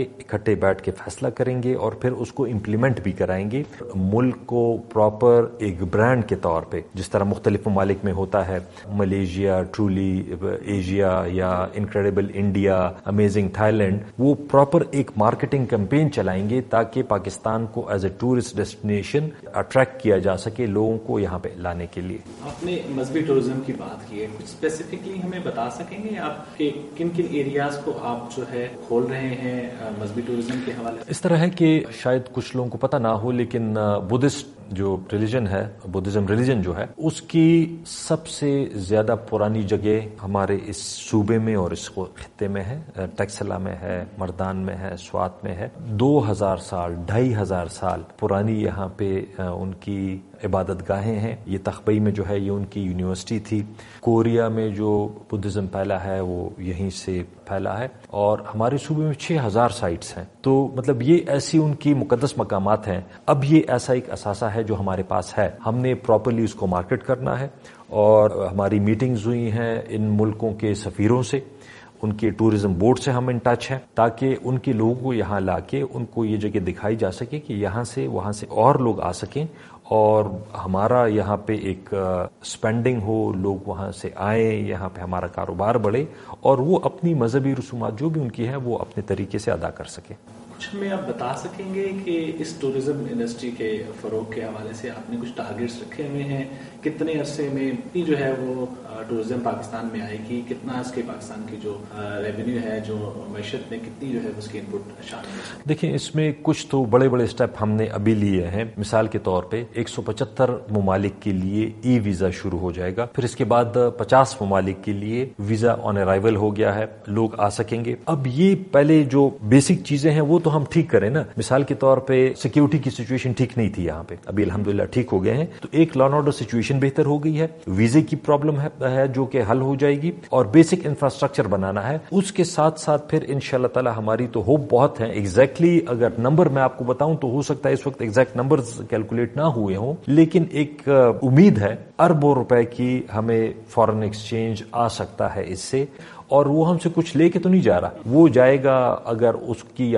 بیٹھ کے فیصلہ کریں گے اور پھر اس کو امپلیمنٹ بھی کرائیں گے. ملک کو پراپر ایک برانڈ کے طور پہ، جس طرح مختلف ممالک میں ہوتا ہے، ملیشیا، ٹرولی ایشیا یا incredible India, amazing Thailand, وہ پراپر ایک مارکیٹنگ کیمپین چلائیں گے تاکہ پاکستان کو as a tourist destination attract کیا جا سکے لوگوں کو یہاں پہ لانے کے لیے. آپ نے مذہبی ٹورزم کی بات کی ہے، کچھ اسپیسیفکلی ہمیں بتا سکیں گے آپ کہ کن کن ایریاز کو آپ جو ہے کھول رہے ہیں مذہبی ٹورزم کے حوالے سے؟ اس طرح ہے کہ شاید کچھ لوگوں کو پتہ نہ ہو، لیکن بدھسٹ جو ریلیجن ہے، بدھزم ریلیجن جو ہے، اس کی سب سے زیادہ پرانی جگہ ہمارے اس صوبے میں اور اس خطے میں ہے. ٹیکسلا میں ہے، مردان میں ہے، سوات میں ہے. 2000 سال، 2500 سال پرانی یہاں پہ ان کی عبادت گاہیں ہیں. یہ تخبئی میں جو ہے یہ ان کی یونیورسٹی تھی. کوریا میں جو بدھزم پھیلا ہے وہ یہیں سے پھیلا ہے، اور ہمارے صوبے میں 6000 سائٹس ہیں. تو مطلب یہ ایسی ان کی مقدس مقامات ہیں. اب یہ ایسا ایک اثاثہ ہے جو ہمارے پاس ہے، ہم نے پراپرلی اس کو مارکیٹ کرنا ہے. اور ہماری میٹنگز ہوئی ہیں ان ملکوں کے سفیروں سے، ان کے ٹورزم بورڈ سے ہم ان ٹچ ہیں، تاکہ ان کے لوگوں کو یہاں لا کے ان کو یہ جگہ دکھائی جا سکے کہ یہاں سے وہاں سے اور لوگ آ سکیں، اور ہمارا یہاں پہ ایک سپینڈنگ ہو، لوگ وہاں سے آئیں، یہاں پہ ہمارا کاروبار بڑھے، اور وہ اپنی مذہبی رسومات جو بھی ان کی ہیں وہ اپنے طریقے سے ادا کر سکیں. کچھ ہمیں آپ بتا سکیں گے کہ اس ٹورزم انڈسٹری کے فروغ کے حوالے سے آپ نے کچھ ٹارگیٹس رکھے ہوئے ہیں؟ کتنے عرصے میں جو ہے وہ ٹورزم پاکستان میں آئے گی؟ کتنا اس کے پاکستان کی جو ریونیو ہے، جو معیشت میں کتنی جو ہے اس کی انپٹ شامل ہے؟ دیکھیں، اس میں کچھ تو بڑے بڑے سٹیپ ہم نے ابھی لیے ہیں. مثال کے طور پہ 175 ممالک کے لیے ای ویزا شروع ہو جائے گا. پھر اس کے بعد 50 ممالک کے لیے ویزا آن ارائیول ہو گیا ہے، لوگ آ سکیں گے. اب یہ پہلے جو بیسک چیزیں ہیں وہ تو ہم ٹھیک کریں نا. مثال کے طور پہ سیکیورٹی کی سچویشن ٹھیک نہیں تھی یہاں پہ، ابھی الحمدللہ ٹھیک ہو گئے ہیں. تو ایک لا اینڈ آرڈر سچویشن بہتر ہو گئی ہے. ویزے کی پرابلم ہے جو کہ حل ہو جائے گی، اور بیسک انفراسٹرکچر بنانا ہے. اس کے ساتھ ساتھ پھر انشاءاللہ تعالی ہماری تو ہوپ بہت ہے. ایگزیکٹلی اگر نمبر میں آپ کو بتاؤں تو ہو سکتا ہے اس وقت ایگزیکٹ نمبرز کیلکولیٹ نہ ہوئے ہوں، لیکن ایک امید ہے اربوں روپے کی ہمیں فارن ایکسچینج آ سکتا ہے اس سے. اور وہ ہم سے کچھ لے کے تو نہیں جا رہا، وہ جائے گا اگر اس کی یہاں اچھی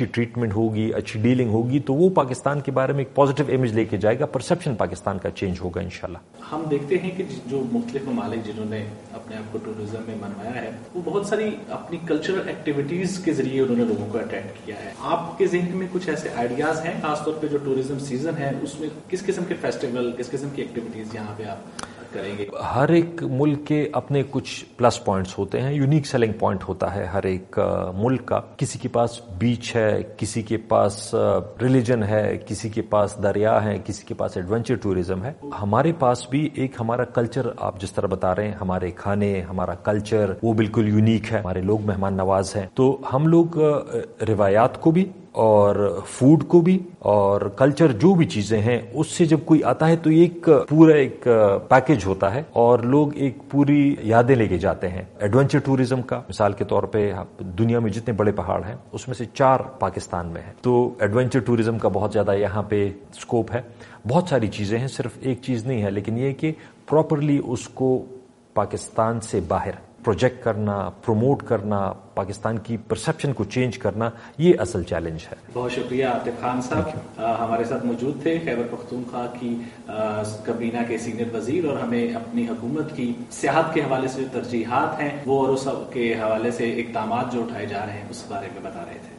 ٹریٹمنٹ ہوگی, اچھی ڈیلنگ ہوگی, تو وہ پاکستان کے بارے میں ایک پازیٹیو امیج لے کے جائے گا, پرسپشن پاکستان کا چینج ہوگا انشاءاللہ. ہم دیکھتے ہیں کہ جو مختلف ممالک جنہوں نے اپنے آپ کو ٹورزم میں منوایا ہے, وہ بہت ساری اپنی کلچرل ایکٹیویٹیز کے ذریعے انہوں نے لوگوں کو اٹریکٹ کیا ہے. آپ کے ذہن میں کچھ ایسے آئیڈیاز ہیں, خاص طور پہ جو ٹورزم سیزن ہے اس میں کس قسم کے فیسٹیول, کس قسم کی ایکٹیویٹیز یہاں پہ آپ کریں گے؟ ہر ایک ملک کے اپنے کچھ پلس پوائنٹس ہوتے ہیں, یونیک سیلنگ پوائنٹ ہوتا ہے ہر ایک ملک کا. کسی کے پاس بیچ ہے, کسی کے پاس ریلیجن ہے, کسی کے پاس دریا ہے, کسی کے پاس ایڈونچر ٹورزم ہے. ہمارے پاس بھی ایک ہمارا کلچر, آپ جس طرح بتا رہے ہیں, ہمارے کھانے, ہمارا کلچر وہ بالکل یونیک ہے. ہمارے لوگ مہمان نواز ہیں, تو ہم لوگ روایات کو بھی اور فوڈ کو بھی اور کلچر جو بھی چیزیں ہیں اس سے جب کوئی آتا ہے تو ایک پورا ایک پیکج ہوتا ہے اور لوگ ایک پوری یادیں لے کے جاتے ہیں. ایڈونچر ٹورزم کا مثال کے طور پہ دنیا میں جتنے بڑے پہاڑ ہیں اس میں سے 4 پاکستان میں ہیں, تو ایڈونچر ٹورزم کا بہت زیادہ یہاں پہ اسکوپ ہے. بہت ساری چیزیں ہیں, صرف ایک چیز نہیں ہے, لیکن یہ کہ پراپرلی اس کو پاکستان سے باہر پروجیکٹ کرنا, پروموٹ کرنا, پاکستان کی پرسپشن کو چینج کرنا, یہ اصل چیلنج ہے. بہت شکریہ عاطف خان صاحب, ہمارے ساتھ موجود تھے خیبر پختونخوا کی کابینہ کے سینئر وزیر, اور ہمیں اپنی حکومت کی سیاحت کے حوالے سے جو ترجیحات ہیں وہ اور اس کے حوالے سے اقدامات جو اٹھائے جا رہے ہیں اس بارے میں بتا رہے تھے.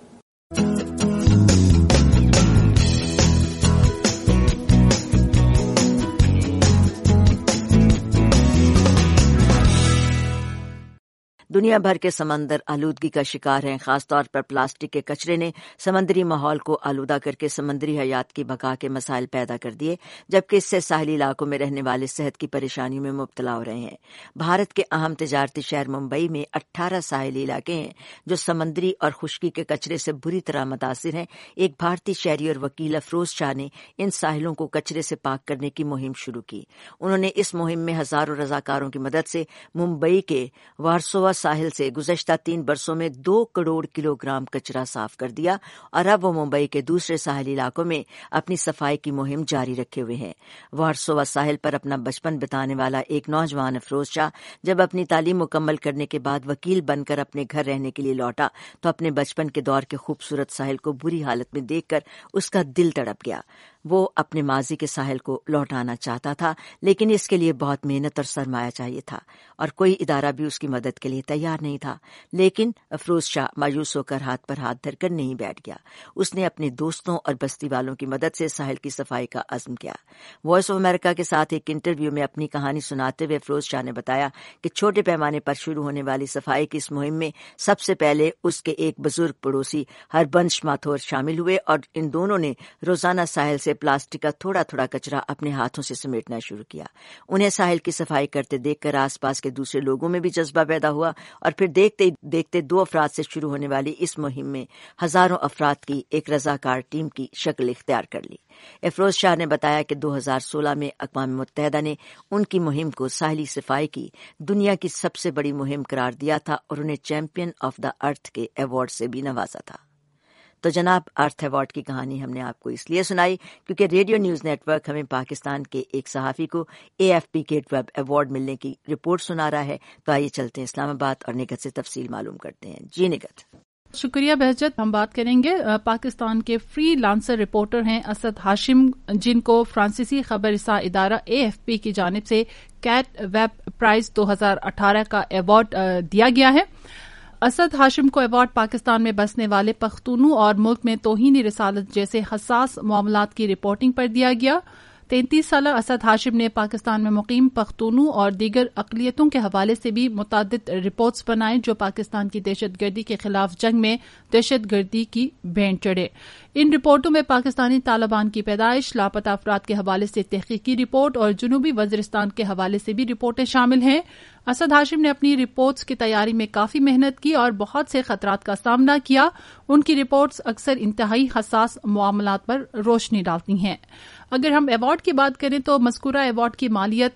دنیا بھر کے سمندر آلودگی کا شکار ہیں. خاص طور پر پلاسٹک کے کچرے نے سمندری ماحول کو آلودہ کر کے سمندری حیات کی بقا کے مسائل پیدا کر دیے, جبکہ اس سے ساحلی علاقوں میں رہنے والے صحت کی پریشانیوں میں مبتلا ہو رہے ہیں. بھارت کے اہم تجارتی شہر ممبئی میں 18 ساحلی علاقے ہیں جو سمندری اور خشکی کے کچرے سے بری طرح متاثر ہیں. ایک بھارتی شہری اور وکیل افروز شاہ نے ان ساحلوں کو کچرے سے پاک کرنے کی مہم شروع کی. انہوں نے اس مہم میں ہزاروں رضاکاروں کی مدد سے ممبئی کے وارسووا ساحل سے گزشتہ 3 برسوں میں 2 کروڑ کلو گرام کچرا صاف کر دیا, اور اب وہ ممبئی کے دوسرے ساحلی علاقوں میں اپنی صفائی کی مہم جاری رکھے ہوئے ہیں. وارسووا ساحل پر اپنا بچپن بتانے والا ایک نوجوان افروز شاہ جب اپنی تعلیم مکمل کرنے کے بعد وکیل بن کر اپنے گھر رہنے کے لیے لوٹا تو اپنے بچپن کے دور کے خوبصورت ساحل کو بری حالت میں دیکھ کر اس کا دل تڑپ گیا. وہ اپنے ماضی کے ساحل کو لوٹانا چاہتا تھا, لیکن اس کے لیے بہت محنت اور سرمایہ چاہیے تھا, اور کوئی ادارہ بھی اس کی مدد کے لیے تیار نہیں تھا. لیکن افروز شاہ مایوس ہو کر ہاتھ پر ہاتھ دھر کر نہیں بیٹھ گیا. اس نے اپنے دوستوں اور بستی والوں کی مدد سے ساحل کی صفائی کا عزم کیا. وائس آف امریکہ کے ساتھ ایک انٹرویو میں اپنی کہانی سناتے ہوئے افروز شاہ نے بتایا کہ چھوٹے پیمانے پر شروع ہونے والی صفائی کی اس مہم میں سب سے پہلے اس کے ایک بزرگ پڑوسی ہربنش ماتھور شامل ہوئے, اور ان دونوں نے روزانہ ساحل سے پلاسٹک کا تھوڑا تھوڑا کچرا اپنے ہاتھوں سے سمیٹنا شروع کیا. انہیں ساحل کی صفائی کرتے دیکھ کر آس پاس کے دوسرے لوگوں میں بھی جذبہ پیدا ہوا, اور پھر دیکھتے 2 افراد سے شروع ہونے والی اس مہم میں ہزاروں افراد کی ایک رضاکار ٹیم کی شکل اختیار کر لی. افروز شاہ نے بتایا کہ 2016 میں اقوام متحدہ نے ان کی مہم کو ساحلی صفائی کی دنیا کی سب سے بڑی مہم قرار دیا تھا, اور انہیں چیمپئن آف دا ارتھ کے ایوارڈ سے بھی نوازا تھا. تو جناب, ارتھ ایوارڈ کی کہانی ہم نے آپ کو اس لیے سنائی کیونکہ ریڈیو نیوز نیٹ ورک ہمیں پاکستان کے ایک صحافی کو AFP گیٹ ویب ایوارڈ ملنے کی رپورٹ سنا رہا ہے. تو آئیے چلتے ہیں اسلام آباد اور نگہت سے تفصیل معلوم کرتے ہیں. جی نگہت. شکریہ بہجت. ہم بات کریں گے پاکستان کے فری لانسر رپورٹر ہیں اسد ہاشم, جن کو فرانسیسی خبر رساں ادارہ AFP کی جانب سے کیٹ ویب پرائز 2018 کا ایوارڈ دیا گیا ہے. اسد ہاشم کو ایوارڈ پاکستان میں بسنے والے پختونوں اور ملک میں توہین رسالت جیسے حساس معاملات کی رپورٹنگ پر دیا گیا. 33 سالہ اسد ہاشم نے پاکستان میں مقیم پختونوں اور دیگر اقلیتوں کے حوالے سے بھی متعدد رپورٹس بنائے جو پاکستان کی دہشت گردی کے خلاف جنگ میں دہشت گردی کی بھینٹ چڑھے. ان رپورٹوں میں پاکستانی طالبان کی پیدائش, لاپتہ افراد کے حوالے سے تحقیقی رپورٹ اور جنوبی وزیرستان کے حوالے سے بھی رپورٹیں شامل ہیں. اسد ہاشم نے اپنی رپورٹس کی تیاری میں کافی محنت کی اور بہت سے خطرات کا سامنا کیا. ان کی رپورٹس اکثر انتہائی حساس معاملات پر روشنی ڈالتی ہیں. اگر ہم ایوارڈ کی بات کریں تو مذکورہ ایوارڈ کی مالیت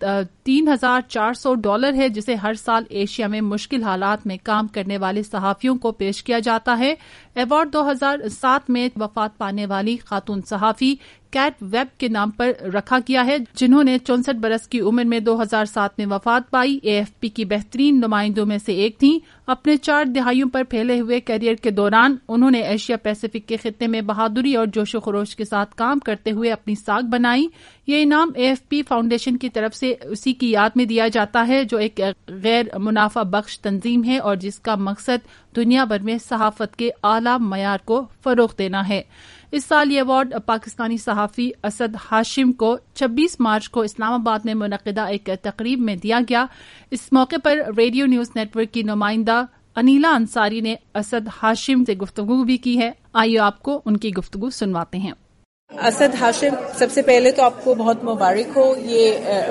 $3,400 ہے, جسے ہر سال ایشیا میں مشکل حالات میں کام کرنے والے صحافیوں کو پیش کیا جاتا ہے. ایوارڈ 2007 میں وفات پانے والی خاتون صحافی कैट वेब के नाम पर रखा गया है, जिन्होंने 64 बरस की उम्र में 2007 में वफात पाई। AFP की बेहतरीन नुमाइंदों में से एक थी। अपने 4 दहाइयों पर फैले हुए करियर के दौरान उन्होंने एशिया पैसिफिक के खित्ते में बहादुरी और जोशो खरोश के साथ काम करते हुए अपनी साख बनाई। ये इनाम AFP फाउंडेशन की तरफ से उसी की याद में दिया जाता है, जो एक गैर मुनाफा बख्श तंजीम है और जिसका मकसद दुनिया भर में सहाफत के आला मयार को फरोग देना है। इस साल ये अवार्ड पाकिस्तानी सहाफ़ी असद हाशिम को 26 मार्च को इस्लामाबाद में मुनक़िदा एक तकरीब में दिया गया। इस मौके पर रेडियो न्यूज़ नेटवर्क की नुमाइंदा अनीला अंसारी ने असद हाशिम से गुफ्तगू भी की है। आइए आपको उनकी गुफ्तगू सुनवाते हैं। असद हाशिम, सबसे पहले तो आपको बहुत मुबारक हो ये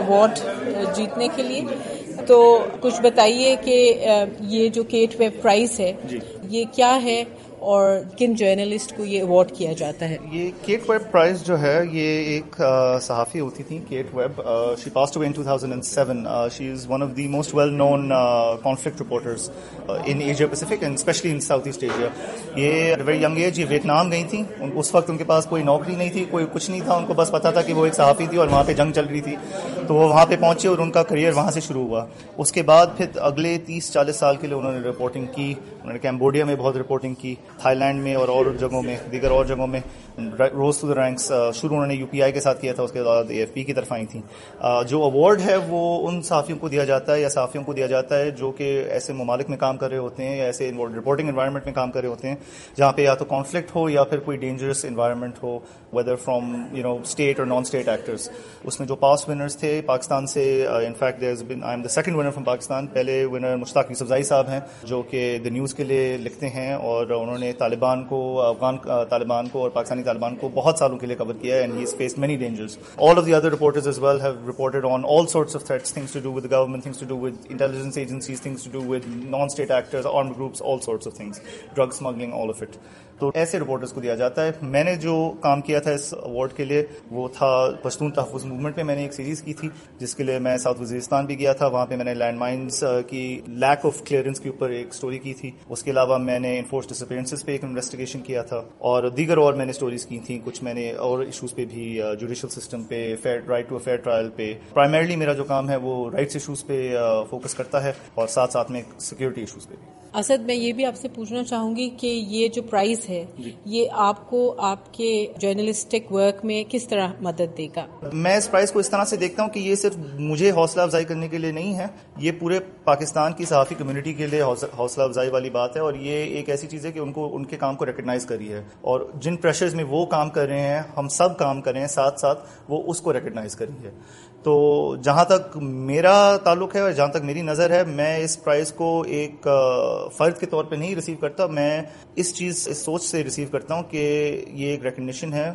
अवार्ड जीतने के लिए। तो कुछ बताइए कि ये जो केट वेब प्राइज है ये क्या है और किन जर्नलिस्ट को ये अवार्ड किया जाता है? ये केट वेब प्राइज जो है ये एक सहाफ़ी होती थी, Kate Webb. She passed away in 2007। She is one of the most well known conflict reporters in Asia Pacific and especially in South East Asia. ये एट वेरी यंग एज ये Vietnam गई थी। उस वक्त उनके पास कोई नौकरी नहीं थी, कोई कुछ नहीं था। उनको बस पता था कि वो एक सहाफ़ी थी और वहाँ पे जंग चल रही थी, तो वो वहाँ पे पहुंचे और उनका करियर वहाँ से शुरू हुआ। उसके बाद फिर अगले 30-40 साल के लिए उन्होंने रिपोर्टिंग की। उन्होंने कैम्बोडिया में बहुत रिपोर्टिंग की, थाईलैंड में और जगहों में, दीगर और जगहों में रोज टू द रैंक्स। शुरू उन्होंने UPI के साथ किया था, उसके बाद AFP की तरफ आई थी। जो अवार्ड है वो उन सहाफ़ियों को दिया जाता है या सहाफ़ियों को दिया जाता है जो कि ऐसे ममालिक में काम कर रहे होते हैं या ऐसे रिपोर्टिंग एनवायरनमेंट में काम कर रहे होते हैं जहाँ पे या तो कॉन्फ्लिक्ट हो या फिर कोई डेंजरस एनवायरनमेंट हो, वेदर फ्रॉम स्टेट और नॉन स्टेट एक्टर्स। उसमें जो पास्ट विनर्स थे पाकिस्तान से, in fact I am the second winner from Pakistan. पहले विनर मुश्ताक यूसुफज़ई साहब हैं जो कि द न्यूज़ के लिए लिखते हैं और उन्होंने तालिबान को, अफगान तालिबान को और पाकिस्तानी तालिबान को बहुत सालों के लिए कवर किया है and he has faced many dangers. All of the other reporters as well have reported on all sorts of threats, things to do with government, things to do with intelligence agencies, things to do with non state actors, armed groups, all sorts of things, drug smuggling, all of it. तो ऐसे reporters को दिया जाता है। मैंने जो काम किया था इस अवार्ड के लिए वो था पश्तून तहफ़्फ़ुज़ मूवमेंट पे मैंने एक सीरीज की थी जिसके लिए मैं साउथ वज़ीरिस्तान भी गया था। वहाँ पे मैंने लैंड माइंस की लैक ऑफ क्लियरेंस के ऊपर एक स्टोरी की थी। उसके अलावा मैंने इन्फोर्स्ड डिसअपीयरेंसेस पे एक इन्वेस्टिगेशन किया था और दीगर और मैंने स्टोरीज की थी। कुछ मैंने और इशूज पे भी, जुडिशल सिस्टम पे, fair right to a fair trial पे। प्राइमरीली मेरा जो काम है वो राइट्स इशूज पे फोकस करता है और साथ साथ में सिक्योरिटी इशूज पे भी। असद, मैं ये भी आपसे पूछना चाहूंगी कि ये जो प्राइज है ये आपको आपके जर्नलिस्टिक वर्क में किस तरह मदद देगा? मैं इस प्राइज को इस तरह से देखता हूँ कि ये सिर्फ मुझे हौसला अफजाई करने के लिए नहीं है, ये पूरे पाकिस्तान की सहाफ़ी कम्युनिटी के लिए हौसला अफजाई वाली बात है और ये एक ऐसी चीज़ है कि उनको उनके काम को रिकग्नाइज करी है और जिन प्रेशर्स में वो काम कर रहे हैं, हम सब काम कर रहे हैं साथ साथ, वो उसको रिकग्नाइज करी है। तो जहां तक मेरा ताल्लुक है और जहां तक मेरी नज़र है, मैं इस प्राइज को एक फ़र्द के तौर पे नहीं रिसीव करता। मैं इस सोच से रिसीव करता हूं कि ये एक रिकग्निशन है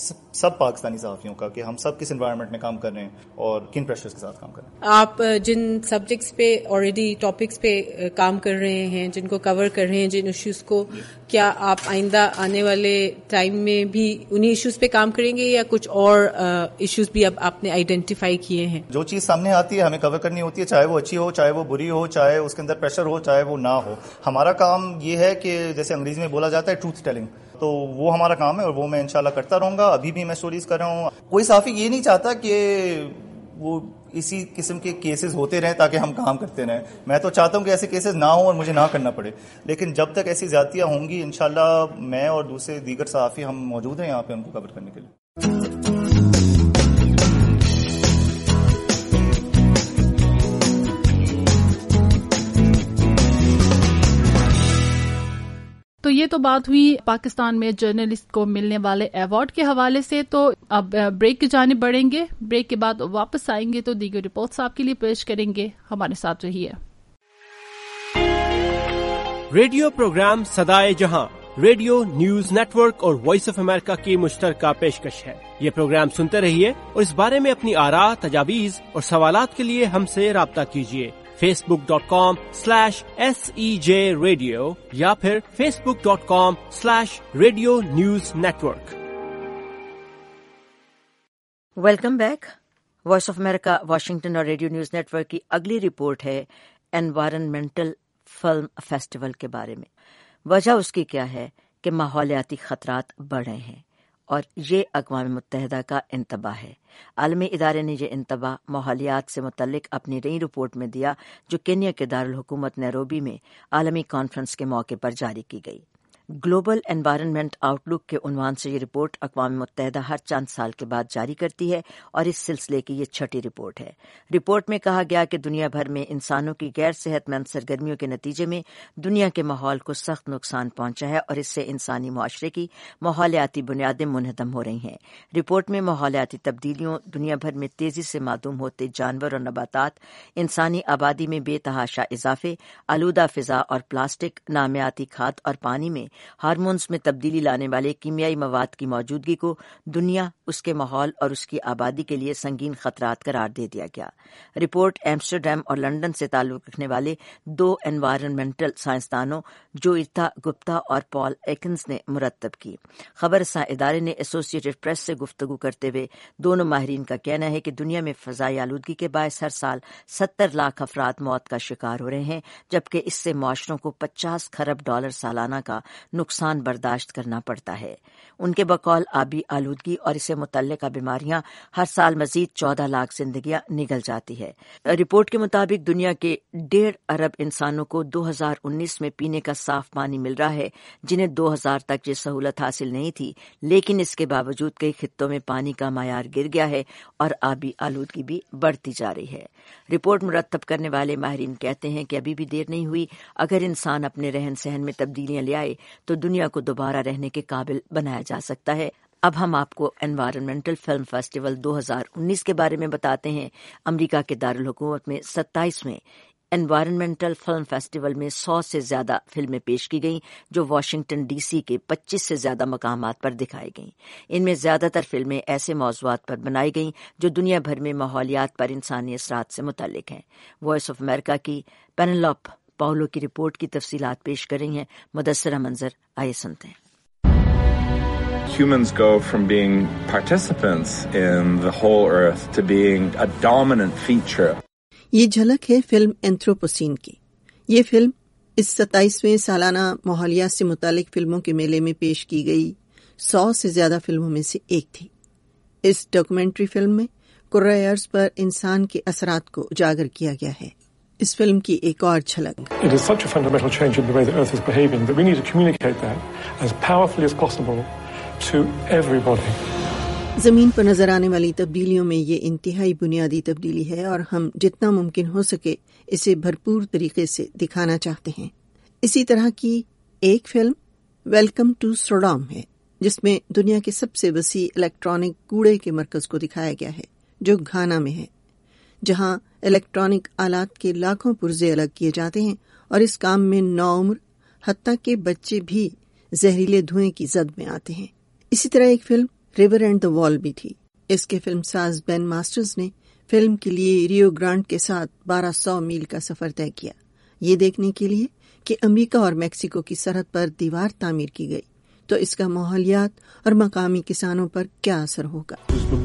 सब पाकिस्तानी सहाफ़ियों का कि हम सब किस एनवायरनमेंट में काम कर रहे हैं और किन प्रेशर्स के साथ काम कर रहे हैं। आप जिन सब्जेक्ट्स पे ऑलरेडी टॉपिक्स पे काम कर रहे हैं, जिनको कवर कर रहे हैं, जिन इश्यूज को, क्या आप आइंदा आने वाले टाइम में भी उन्हीं इश्यूज पे काम करेंगे या कुछ और इश्यूज भी अब आपने आइडेंटिफाई किए हैं? जो चीज सामने आती है हमें कवर करनी होती है, चाहे वो अच्छी हो, चाहे वो बुरी हो, चाहे उसके अंदर प्रेशर हो, चाहे वो ना हो। हमारा काम ये है कि जैसे अंग्रेजी में बोला जाता है ट्रूथ टेलिंग, तो वो हमारा काम है और वो मैं इंशाल्लाह करता रहूंगा। अभी भी मैं स्टोरीज कर रहा हूँ। कोई सहाफ़ी ये नहीं चाहता कि वो इसी किस्म के केसेस होते रहें ताकि हम काम करते रहें। मैं तो चाहता हूं कि ऐसे केसेस ना हो और मुझे ना करना पड़े, लेकिन जब तक ऐसी ज़्यादतियां होंगी इंशाल्लाह मैं और दूसरे दीगर सहाफ़ी हम मौजूद हैं यहाँ पे उनको कवर करने के लिए। तो ये तो बात हुई पाकिस्तान में जर्नलिस्ट को मिलने वाले अवार्ड के हवाले से। तो अब ब्रेक की जानिब बढ़ेंगे। ब्रेक के बाद वापस आएंगे तो दीगर रिपोर्ट्स आपके लिए पेश करेंगे। हमारे साथ रहिए। रेडियो प्रोग्राम सदाए जहां रेडियो न्यूज नेटवर्क और वॉइस ऑफ अमेरिका की मुश्तरका पेशकश है। ये प्रोग्राम सुनते रहिए और इस बारे में अपनी आरा, तजावीज और सवालात के लिए हमसे राब्ता कीजिए facebook.com/SEJ Radio या फिर facebook.com/Radio News Network। Welcome back. Voice of America Washington और रेडियो न्यूज नेटवर्क की अगली रिपोर्ट है एनवायरनमेंटल फिल्म फेस्टिवल के बारे में। वजह उसकी क्या है कि माहौलियाती खतरात बढ़ रहे हैं اور یہ اقوام متحدہ کا انتباہ ہے۔ عالمی ادارے نے یہ انتباہ ماحولیات سے متعلق اپنی نئی رپورٹ میں دیا جو کینیا کے دارالحکومت نیروبی میں عالمی کانفرنس کے موقع پر جاری کی گئی۔ گلوبل انوائرمنٹ آؤٹ لک کے عنوان سے یہ رپورٹ اقوام متحدہ ہر چند سال کے بعد جاری کرتی ہے اور اس سلسلے کی یہ 6ٹھی رپورٹ ہے۔ رپورٹ میں کہا گیا کہ دنیا بھر میں انسانوں کی غیر صحت مند سرگرمیوں کے نتیجے میں دنیا کے ماحول کو سخت نقصان پہنچا ہے اور اس سے انسانی معاشرے کی ماحولیاتی بنیادیں منہدم ہو رہی ہیں۔ رپورٹ میں ماحولیاتی تبدیلیوں، دنیا بھر میں تیزی سے معدوم ہوتے جانور اور نباتات، انسانی آبادی میں بے تحاشا اضافے، آلودہ فضا اور پلاسٹک، نامیاتی کھاد اور پانی میں ہارمونز میں تبدیلی لانے والے کیمیائی مواد کی موجودگی کو دنیا، اس کے ماحول اور اس کی آبادی کے لیے سنگین خطرات قرار دے دیا گیا۔ رپورٹ ایمسٹرڈیم اور لندن سے تعلق رکھنے والے 2 انوائرنمنٹل سائنسدانوں جوئرتا گپتا اور پال ایکنز نے مرتب کی۔ خبر رساں ادارے نے ایسوسی ایٹڈ پریس سے گفتگو کرتے ہوئے دونوں ماہرین کا کہنا ہے کہ دنیا میں فضائی آلودگی کے باعث ہر سال 70 لاکھ افراد موت کا شکار ہو رہے ہیں، جبکہ اس سے معاشروں کو $50 کھرب سالانہ کا نقصان برداشت کرنا پڑتا ہے۔ ان کے بقول آبی آلودگی اور اسے متعلقہ بیماریاں ہر سال مزید 14 لاکھ زندگیاں نگل جاتی ہے۔ رپورٹ کے مطابق دنیا کے 1.5 ارب انسانوں کو 2019 میں پینے کا صاف پانی مل رہا ہے، جنہیں 2000 تک یہ سہولت حاصل نہیں تھی، لیکن اس کے باوجود کئی خطوں میں پانی کا معیار گر گیا ہے اور آبی آلودگی بھی بڑھتی جا رہی ہے۔ رپورٹ مرتب کرنے والے ماہرین کہتے ہیں کہ ابھی بھی دیر نہیں ہوئی۔ اگر انسان اپنے رہن سہن میں تبدیلیاں لے آئے تو دنیا کو دوبارہ رہنے کے قابل بنایا جا سکتا ہے۔ اب ہم آپ کو انوائرمنٹل فلم فیسٹیول 2019 کے بارے میں بتاتے ہیں۔ امریکہ کے دارالحکومت میں 27ویں انوائرمنٹل فلم فیسٹیول میں 100 سے زیادہ فلمیں پیش کی گئیں جو واشنگٹن ڈی سی کے 25 سے زیادہ مقامات پر دکھائی گئیں۔ ان میں زیادہ تر فلمیں ایسے موضوعات پر بنائی گئیں جو دنیا بھر میں ماحولیات پر انسانی اثرات سے متعلق ہیں۔ وائس آف امریکہ کی پینلوپ پاولو کی رپورٹ کی تفصیلات پیش کر رہی ہیں مدثرہ منظر۔ آئیے سنتے ہیں۔ Humans go from being participants in the whole earth to being a dominant feature. یہ جھلک ہے فلم اینتھروپوسین کی۔ یہ فلم اس 27ویں سالانہ ماحولیات سے متعلق فلموں کے میلے میں پیش کی گئی 100 سے زیادہ فلموں میں سے ایک تھی۔ اس ڈاکومنٹری فلم میں کرۂ ارض پر انسان کے اثرات کو اجاگر کیا گیا ہے۔ اس فلم کی ایک اور جھلک۔ It is such a fundamental change in the way the Earth is behaving that we need to communicate that as powerfully as possible to everybody. زمین پر نظر آنے والی تبدیلیوں میں یہ انتہائی بنیادی تبدیلی ہے اور ہم جتنا ممکن ہو سکے اسے بھرپور طریقے سے دکھانا چاہتے ہیں۔ اسی طرح کی ایک فلم ویلکم ٹو سوڈوم ہے جس میں دنیا کے سب سے وسیع الیکٹرانک کوڑے کے مرکز کو دکھایا گیا ہے جو گھانا میں ہے، جہاں الیکٹرانک آلات کے لاکھوں پرزے الگ کیے جاتے ہیں اور اس کام میں نوعمر حتیٰ کہ بچے بھی زہریلے دھوئیں کی زد میں آتے ہیں۔ اسی طرح ایک فلم ریور اینڈ دا وال بھی تھی۔ اس کے فلم ساز بین ماسٹرز نے فلم کے لیے ریو گرانڈ کے ساتھ 1200 میل کا سفر طے کیا، یہ دیکھنے کے لیے کہ امریکہ اور میکسیکو کی سرحد پر دیوار تعمیر کی گئی تو اس کا ماحولیات اور مقامی کسانوں پر کیا اثر ہوگا۔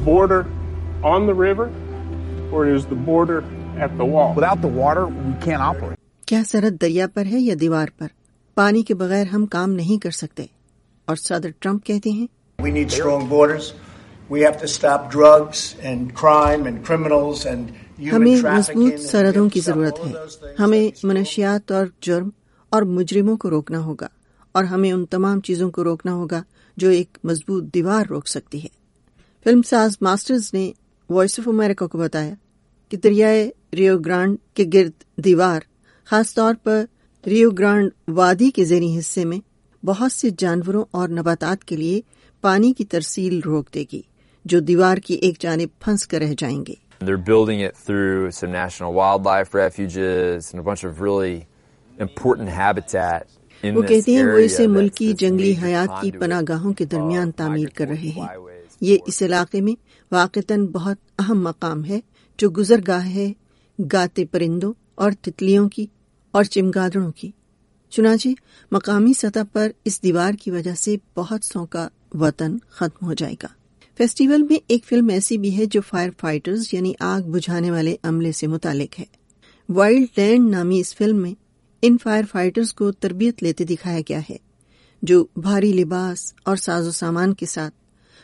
کیا سرحد دریا پر ہے یا دیوار پر؟ پانی کے بغیر ہم کام نہیں کر سکتے۔ اور صدر ٹرمپ کہتے ہیں We need strong borders. We have to stop drugs and crime and criminals and human ہمیں trafficking. مضبوط سرحدوں کی ضرورت ہے۔ ہمیں منشیات اور جرم اور مجرموں کو روکنا ہوگا اور ہمیں ان تمام چیزوں کو روکنا ہوگا جو ایک مضبوط دیوار روک سکتی ہے۔ فلم ساز ماسٹرز نے وائس آف امریکہ کو بتایا کہ دریائے ریو گرانڈ کے گرد دیوار خاص طور پر ریو گرانڈ وادی کے زیریں حصے میں بہت سے جانوروں اور نباتات کے لیے پانی کی ترسیل روک دے گی جو دیوار کی ایک جانب پھنس کر رہ جائیں گے۔ They're building it through some national wildlife refuges and a bunch of really important habitat in وہ this کہتے ہیں وہ area اسے ملکی that's جنگلی major حیات کی conduit پناہ گاہوں کے درمیان of تعمیر کر رہے ہیں۔ highways یہ اس علاقے میں واقعتاً بہت اہم مقام ہے جو گزرگاہ ہے گاتے پرندوں اور تتلیوں کی اور چمگادڑوں کی۔ چنانچہ مقامی سطح پر اس دیوار کی وجہ سے بہت سو کا وطن ختم ہو جائے گا۔ فیسٹیول میں ایک فلم ایسی بھی ہے جو فائر فائٹرز یعنی آگ بجھانے والے عملے سے متعلق ہے۔ وائلڈ لینڈ نامی اس فلم میں ان فائر فائٹرز کو تربیت لیتے دکھایا گیا ہے جو بھاری لباس اور ساز و سامان کے ساتھ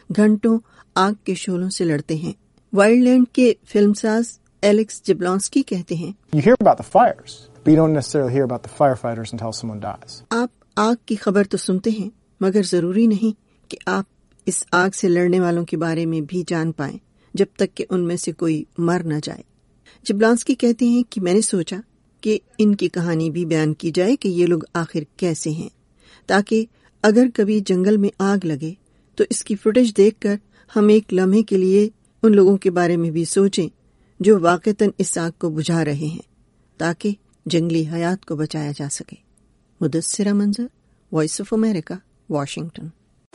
घंटों आग के शोलों से लड़ते हैं। वाइल्डलैंड के फिल्मसाज एलेक्स जबलॉन्स्की कहते हैं, You hear about the fires, but you don't necessarily hear about the firefighters until someone dies. आप आग की खबर तो सुनते हैं, मगर जरूरी नहीं कि आप इस आग से लड़ने वालों के बारे में भी जान पाएं जब तक कि उनमें से कोई मर न जाए। जबलॉन्स्की कहते हैं कि मैंने सोचा कि इनकी कहानी भी बयान की जाए कि ये लोग आखिर कैसे हैं, ताकि अगर कभी जंगल में आग लगे तो इसकी फुटेज देखकर हम एक लम्हे के लिए उन लोगों के बारे में भी सोचें जो वाकईतन इस आग को बुझा रहे हैं, ताकि जंगली हयात को बचाया जा सके। मुदस्सिरा मंजर, वॉइस ऑफ अमेरिका, वाशिंगटन।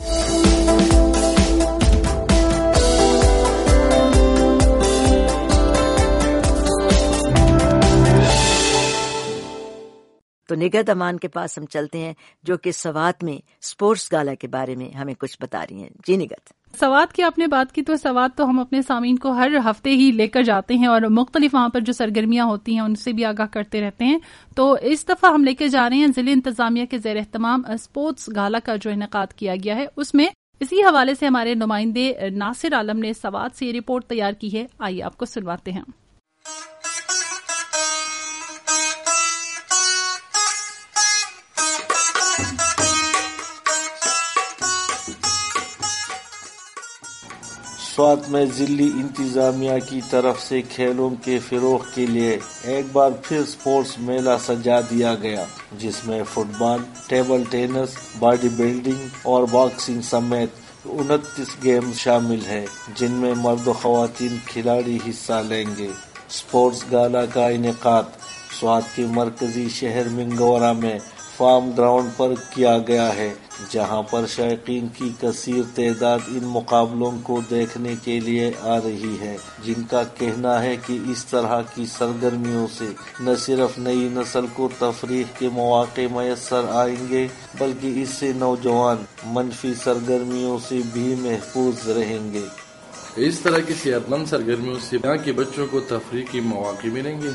तो निगहत अमान के पास हम चलते हैं, जो कि सवात में स्पोर्ट्स गाला के बारे में हमें कुछ बता रही हैं। जी निगहत। सवात की आपने बात की, तो सवात तो हम अपने सामीन को हर हफ्ते ही लेकर जाते हैं और मुख्तलिफ वहाँ पर जो सरगर्मियां होती हैं उनसे भी आगाह करते रहते हैं। तो इस दफा हम लेकर जा रहे हैं जिले इंतजामिया के ज़ेर एहतमाम स्पोर्ट्स गाला का जो इनेकाद किया गया है, उसमें इसी हवाले से हमारे नुमाइंदे नासिर आलम ने सवात से ये रिपोर्ट तैयार की है। आइए आपको सुनवाते हैं। स्वात में जिली इंतजामिया की तरफ से खेलों के फिरोग के लिए एक बार फिर स्पोर्ट्स मेला सजा दिया गया, जिसमें football, table tennis, body building और बॉक्सिंग समेत 29 गेम शामिल हैं, जिनमें मर्द और ख़वातीन खिलाड़ी हिस्सा लेंगे। स्पोर्ट्स गाला का इनेकाद स्वात के मरकजी शहर मिंगोरा में फार्म ग्राउंड पर किया गया है, जहां पर शायकीन की कसीर तादाद इन मुकाबलों को देखने के लिए आ रही है, जिनका कहना है कि इस तरह की सरगर्मियों से न सिर्फ नई नस्ल को तफरीह के मौके मैसर आएंगे, बल्कि इससे नौजवान मनफी सरगर्मियों से भी महफूज रहेंगे। इस तरह की सेहतमंद सरगर्मियों से यहाँ के बच्चों को तफरीह के मौके मिलेंगे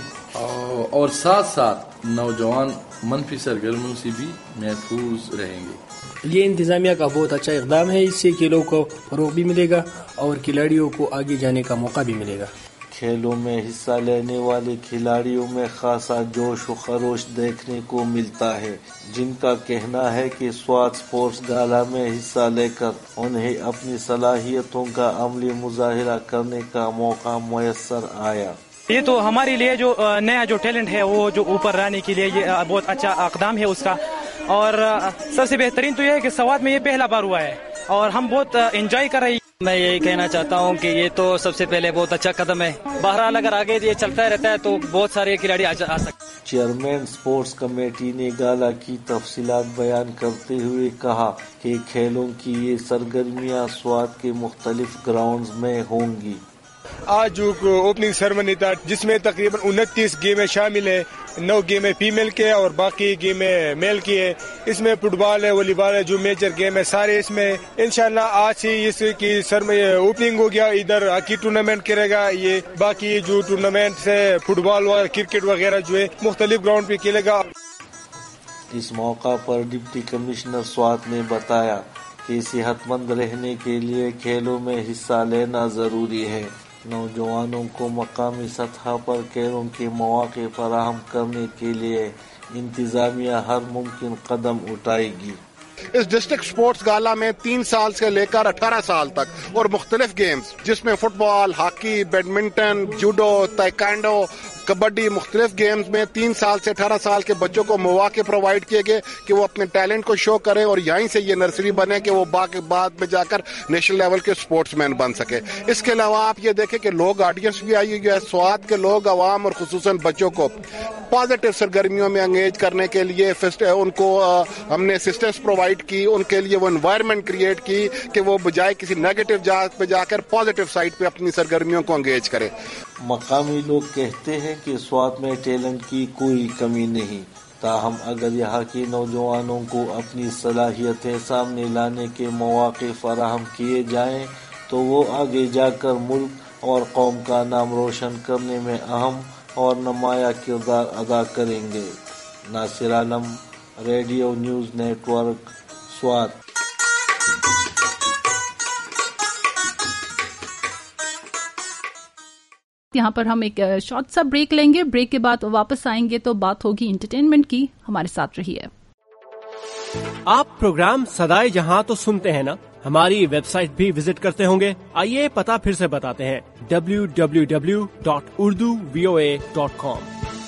और साथ साथ नौजवान मनफी सरगर्मियों से भी महफूज रहेंगे। ये इंतजामिया का बहुत अच्छा इक़दाम है, इससे खेलों को फ़रोग़ भी मिलेगा और खिलाड़ियों को आगे जाने का मौका भी मिलेगा। खेलों में हिस्सा लेने वाले खिलाड़ियों में खासा जोश व खरोश देखने को मिलता है, जिनका कहना है कि स्वात स्पोर्ट्स गाला में हिस्सा लेकर उन्हें अपनी सलाहियतों का अमली मुजाहिरा करने का मौका मुयस्सर आया। ये तो हमारे लिए जो नया जो टैलेंट है वो जो ऊपर आने के लिए ये बहुत अच्छा इक़दाम है उसका, और सबसे बेहतरीन तो ये है कि स्वात में ये पहला बार हुआ है और हम बहुत एंजॉय कर रहे हैं। मैं यही कहना चाहता हूं कि ये तो सबसे पहले बहुत अच्छा कदम है। बहरहाल अगर आगे ये चलता रहता है तो बहुत सारे खिलाड़ी आ सकते। चेयरमैन स्पोर्ट्स कमेटी ने गाला की तफसीलात बयान करते हुए कहा कि खेलों की ये सरगर्मियां स्वात के मुख्तलिफ ग्राउंड्स में होंगी। आज जो ओपनिंग सेरेमनी था, जिसमें तकरीबन 29 गेमें शामिल है, 9 गेमें फीमेल के और बाकी गेमें मेल की है। इसमें फुटबॉल है, वॉलीबॉल है, जो मेजर गेम है सारे इसमें। इंशाल्लाह आज से इसकी ओपनिंग हो गया, इधर हॉकी टूर्नामेंट करेगा। ये बाकी जो टूर्नामेंट है फुटबॉल और क्रिकेट वगैरह जो है मुख्तलिफ ग्राउंड पे खेलेगा। इस मौका पर डिप्टी कमिश्नर स्वात ने बताया कि सेहतमंद रहने के लिए खेलों में हिस्सा लेना जरूरी है। नौजवानों को मकामी सतह पर खेलों के मौके फराहम करने के लिए इंतजामिया हर मुमकिन कदम उठाएगी। इस डिस्ट्रिक्ट स्पोर्ट्स गाला में 3 साल से लेकर 18 साल तक और मुख्तलिफ गेम्स, जिसमें football, hockey, badminton, judo, taekwondo, kabaddi, मुख्तलिफ गेम्स में 3 साल से 18 साल के बच्चों को मौके प्रोवाइड किए गए कि वो अपने टैलेंट को शो करें और यहीं से ये नर्सरी बने कि वो बाद में जाकर नेशनल लेवल के स्पोर्ट्समैन बन सके। इसके अलावा आप ये देखें कि लोग ऑडियंस भी आई हुई है। स्वात के लोग, अवाम और खुसूसन बच्चों को पॉजिटिव सरगर्मियों में एंगेज करने के लिए उनको हमने असिस्टेंस प्रोवाइड की, उनके लिए वो एनवायरनमेंट क्रिएट की कि वो बजाय किसी नेगेटिव जात पे जाकर पॉजिटिव साइड पे अपनी सरगर्मियों को एंगेज करें। मकामी लोग कहते हैं कि स्वात में टैलेंट की कोई कमी नहीं, ताहम अगर यहाँ के नौजवानों को अपनी सलाहियतें सामने लाने के मौके फराहम किए जाएं तो वो आगे जाकर मुल्क और कौम का नाम रोशन करने में अहम और नुमाया किरदार अदा करेंगे। Nasir Alam, radio news network, Swat. یہاں پر ہم ایک شارٹ سا بریک لیں گے. بریک کے بعد واپس آئیں گے تو بات ہوگی انٹرٹینمنٹ کی. ہمارے ساتھ رہیے. آپ پروگرام سدائے جہاں تو سنتے ہیں نا, ہماری ویب سائٹ بھی وزٹ کرتے ہوں گے. آئیے پتہ پھر سے بتاتے ہیں, www.urduvoa.com.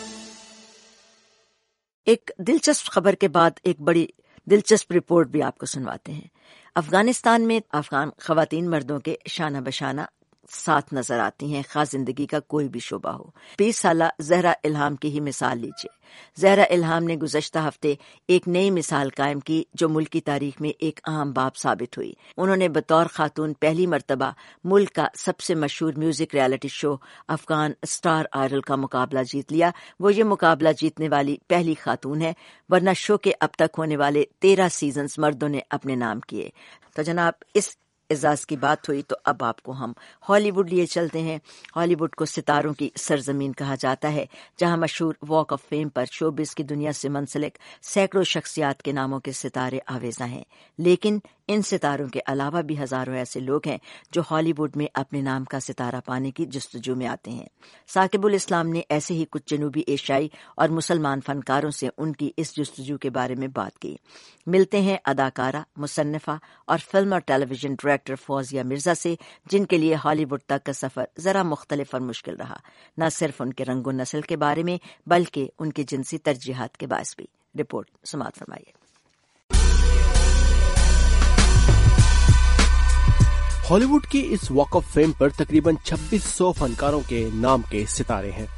ایک دلچسپ خبر کے بعد ایک بڑی دلچسپ رپورٹ بھی آپ کو سنواتے ہیں. افغانستان میں افغان خواتین مردوں کے شانہ بشانہ ساتھ نظر آتی ہیں, خاص زندگی کا کوئی بھی شعبہ ہو. 20 سالہ زہرا الہام کی ہی مثال لیجیے. زہرا الہام نے گزشتہ ہفتے ایک نئی مثال قائم کی جو ملک کی تاریخ میں ایک اہم باب ثابت ہوئی. انہوں نے بطور خاتون پہلی مرتبہ ملک کا سب سے مشہور music reality show Afghan Star Idol کا مقابلہ جیت لیا. وہ یہ مقابلہ جیتنے والی پہلی خاتون ہے, ورنہ شو کے اب تک ہونے والے 13 سیزنز مردوں نے اپنے نام کیے. تو جناب اس اعزاز کی بات ہوئی تو اب آپ کو ہم ہالی ووڈ لیے چلتے ہیں. ہالی ووڈ کو ستاروں کی سرزمین کہا جاتا ہے, جہاں مشہور واک آف فیم پر شوبز کی دنیا سے منسلک سینکڑوں شخصیات کے ناموں کے ستارے آویزاں ہیں. لیکن ان ستاروں کے علاوہ بھی ہزاروں ایسے لوگ ہیں جو ہالی ووڈ میں اپنے نام کا ستارہ پانے کی جستجو میں آتے ہیں. ثاقب الاسلام نے ایسے ہی کچھ جنوبی ایشیائی اور مسلمان فنکاروں سے ان کی اس جستجو کے بارے میں بات کی. ملتے ہیں اداکارہ, مصنفہ اور فلم اور television director Fauzia Mirza سے, جن کے لیے ہالی ووڈ تک کا سفر ذرا مختلف اور مشکل رہا, نہ صرف ان کے رنگ و نسل کے بارے میں بلکہ ان کی جنسی ترجیحات کے باعث بھی. رپورٹ سماعت فرمائیے. ہالی ووڈ کی اس واک آف فیم پر تقریباً 2600 فنکاروں کے نام کے ستارے ہیں.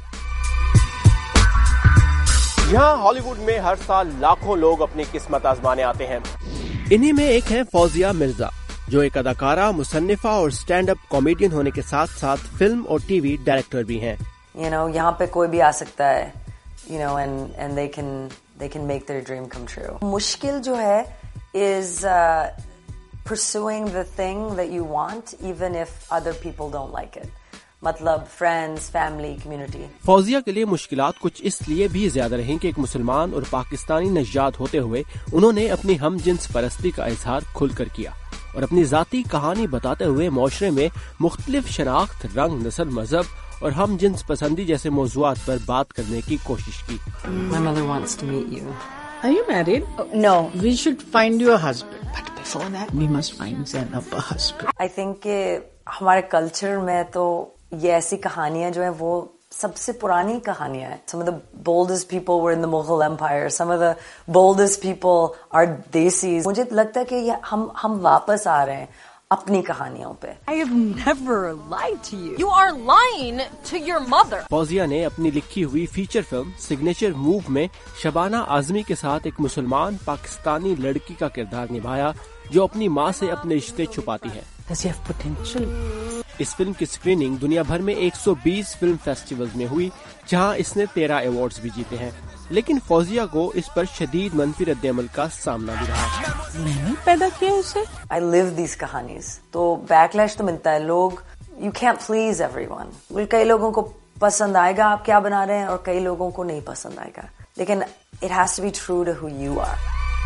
یہاں ہالی ووڈ میں ہر سال لاکھوں لوگ اپنی قسمت آزمانے آتے ہیں. انہی میں ایک ہیں فوزیہ مرزا, جو ایک اداکارہ, مصنفہ اور اسٹینڈ اپ کامیڈین ہونے کے ساتھ ساتھ فلم اور ٹی وی ڈائریکٹر بھی ہیں. یہاں پہ کوئی بھی آ سکتا ہے, and they can make their dream come true. مشکل جو ہے is pursuing the thing that you want even if other people don't like it. مطلب فرینڈز, فیملی, کمیونٹی. فوزیہ کے لیے مشکلات کچھ اس لیے بھی زیادہ رہیں کہ ایک مسلمان اور پاکستانی نژاد ہوتے ہوئے انہوں نے اپنی ہم جنس پرستی کا اظہار کھل کر کیا اور اپنی ذاتی کہانی بتاتے ہوئے معاشرے میں مختلف شناخت, رنگ, نسل, مذہب اور ہم جنس پسندی جیسے موضوعات پر بات کرنے کی کوشش کی. My mother wants to meet you. Are you married? No. We should find you a husband. But before that, we must find Zainab a husband. I think کہ ہمارے کلچر میں تو یہ ایسی کہانیاں جو ہیں وہ سب سے پرانی کہانیاں ہیں. Some of the boldest people were in the Mughal Empire. Some of the boldest people are desis. مجھے لگتا ہے کہ ہم واپس آ رہے ہیں اپنی کہانیوں پہ. I have never lied to you. You are lying to your mother. Fauzia نے اپنی لکھی ہوئی فیچر فلم سگنیچر موو میں شبانہ اعظمی کے ساتھ ایک مسلمان پاکستانی لڑکی کا کردار نبھایا جو اپنی ماں سے اپنے رشتے چھپاتی ہے. Does he have potential? اس فلم کی اسکریننگ دنیا بھر میں 120 فلم فیسٹیولز میں ہوئی, جہاں اس نے 13 ایوارڈز بھی جیتے ہیں. لیکن فوزیہ کو اس پر شدید منفی رد عمل کا سامنا بھی رہا. میں نے پیدا کیا اسے. I live these کہانیز. تو بیک لیش تو ملتا ہے. لوگ you can't please everyone. کئی لوگوں کو پسند آئے گا آپ کیا بنا رہے ہیں اور کئی لوگوں کو نہیں پسند آئے گا, لیکن it has to be true to who you are.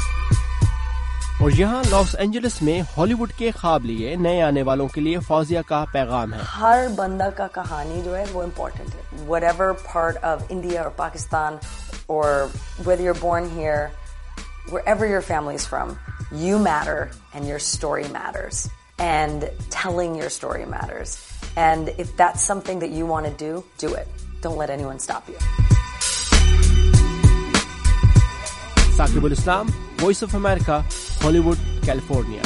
اور یہاں لاس اینجلس میں ہالی ووڈ کے خواب لیے نئے آنے والوں کے لیے فوزیہ کا پیغام ہے. ہر بندہ کا کہانی جو ہے وہ امپورٹنٹ ہے. whatever part of India or Pakistan or whether you're born here, wherever your family is from, you matter and your story matters and telling your story matters. And if that's something that you want to do it. Don't let anyone stop you. Saqib الاسلام, voice of America, Hollywood, California.